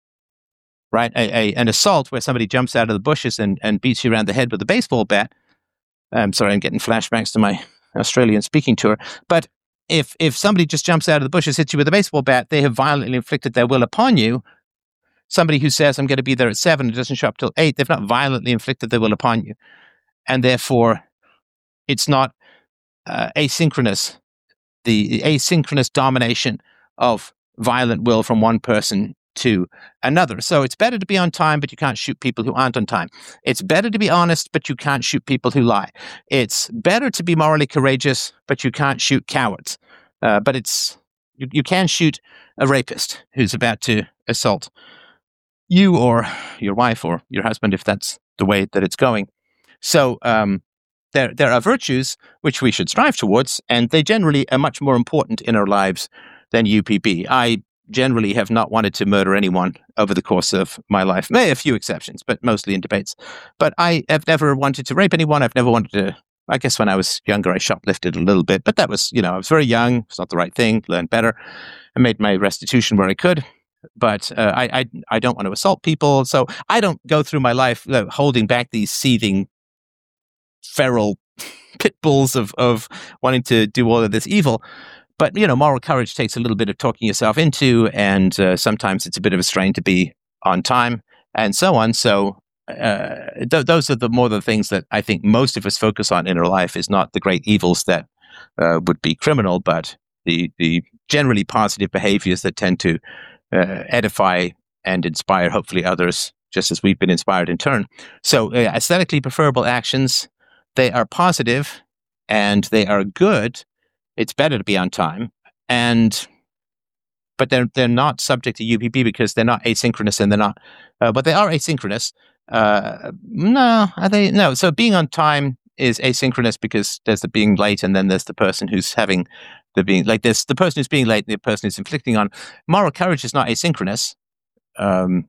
Right? A, a, an assault where somebody jumps out of the bushes and, and beats you around the head with a baseball bat. I'm sorry, I'm getting flashbacks to my Australian speaking tour. But if if somebody just jumps out of the bushes, hits you with a baseball bat, they have violently inflicted their will upon you. Somebody who says, I'm going to be there at seven and doesn't show up till eight, they've not violently inflicted their will upon you. And therefore, it's not uh, asynchronous. The asynchronous domination of violent will from one person to another. So it's better to be on time, but you can't shoot people who aren't on time. It's better to be honest, but you can't shoot people who lie. It's better to be morally courageous, but you can't shoot cowards. Uh, but it's you, you can shoot a rapist who's about to assault you or your wife or your husband, if that's the way that it's going. So um, there there are virtues which we should strive towards, and they generally are much more important in our lives than U P B. I generally have not wanted to murder anyone over the course of my life. May a few exceptions, but mostly in debates. But I have never wanted to rape anyone. I've never wanted to, I guess when I was younger, I shoplifted a little bit, but that was, you know, I was very young. It's not the right thing. Learned better. I made my restitution where I could. But uh, I, I I don't want to assault people. So I don't go through my life uh, holding back these seething, feral pit bulls of, of wanting to do all of this evil. But, you know, moral courage takes a little bit of talking yourself into, and uh, sometimes it's a bit of a strain to be on time and so on. So uh, th- those are the more the things that I think most of us focus on in our life, is not the great evils that uh, would be criminal, but the, the generally positive behaviors that tend to uh, edify and inspire, hopefully, others, just as we've been inspired in turn. So uh, aesthetically preferable actions, they are positive and they are good. It's better to be on time, and but they're they're not subject to U P B because they're not asynchronous, and they're not. Uh, but they are asynchronous. Uh, no, are they? No. So being on time is asynchronous because there's the being late, and then there's the person who's having the being like this. The person who's being late, and the person who's inflicting on. Moral courage is not asynchronous. Um,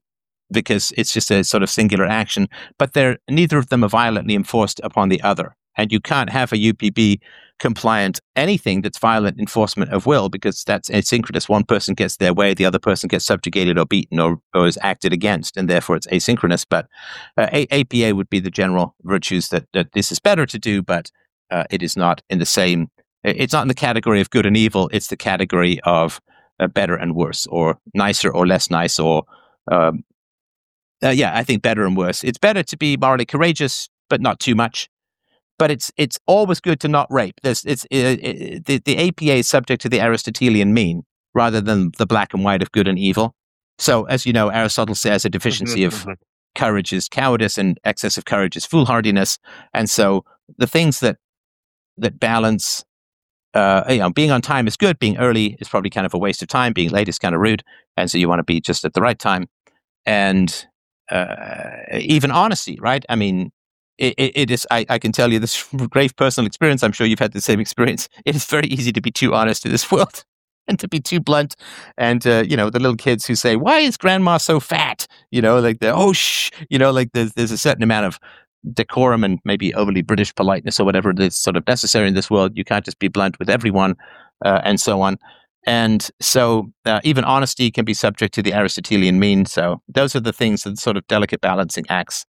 because it's just a sort of singular action, but they're neither of them are violently enforced upon the other. And you can't have a U P B compliant anything that's violent enforcement of will, because that's asynchronous. One person gets their way, the other person gets subjugated or beaten or, or is acted against, and therefore it's asynchronous. But uh, a- APA would be the general virtues that, that this is better to do, but uh, it is not in the same, it's not in the category of good and evil, it's the category of uh, better and worse, or nicer or less nice, or um, uh, yeah, I think better and worse. It's better to be morally courageous, but not too much. But it's it's always good to not rape. There's, it's it, it, the the A P A is subject to the Aristotelian mean rather than the black and white of good and evil. So, as you know, Aristotle says a deficiency of courage is cowardice, and excess of courage is foolhardiness. And so, the things that that balance, uh, you know, being on time is good. Being early is probably kind of a waste of time. Being late is kind of rude, and so you want to be just at the right time. And uh, even honesty, right? I mean. It, it is. I, I can tell you this from great personal experience. I'm sure you've had the same experience. It is very easy to be too honest in this world, and to be too blunt. And uh, you know, the little kids who say, "Why is Grandma so fat?" You know, like the oh shh. You know, like there's there's a certain amount of decorum and maybe overly British politeness or whatever that's sort of necessary in this world. You can't just be blunt with everyone, uh, and so on. And so uh, even honesty can be subject to the Aristotelian mean. So those are the things that sort of delicate balancing acts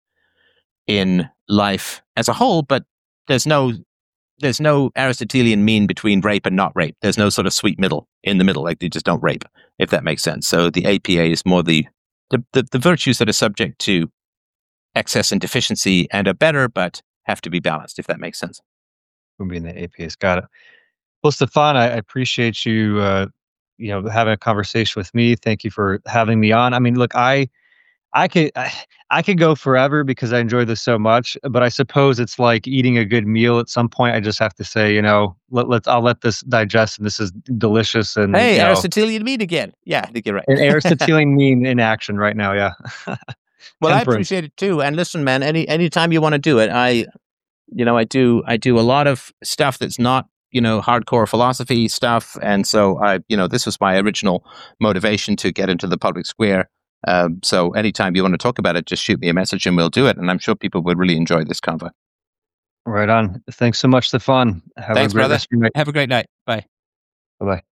in life as a whole, but there's no there's no Aristotelian mean between rape and not rape. There's no sort of sweet middle in the middle, like you just don't rape, if that makes sense. So the A P A is more the the, the, the virtues that are subject to excess and deficiency and are better, but have to be balanced, if that makes sense. Would be in the A P As. Got it. Well, Stefan, I, I appreciate you, uh, you know, having a conversation with me. Thank you for having me on. I mean, look, I I could I, I could go forever because I enjoy this so much, but I suppose it's like eating a good meal. At some point, I just have to say, you know, let, let's I'll let this digest, and this is delicious. And hey, you know, Aristotelian mean again. Yeah, I think you're right. an Aristotelian mean in action right now. Yeah. Well, I Temperance. appreciate it too. And listen, man, any anytime you want to do it, I, you know, I do I do a lot of stuff that's not, you know, hardcore philosophy stuff, and so I, you know, this was my original motivation to get into the public square. Um, so anytime you want to talk about it, just shoot me a message and we'll do it. And I'm sure people would really enjoy this convo. Right on. Thanks so much, Stefan. Have Thanks, a great brother. rest of your night. Have a great night. Bye. Bye bye.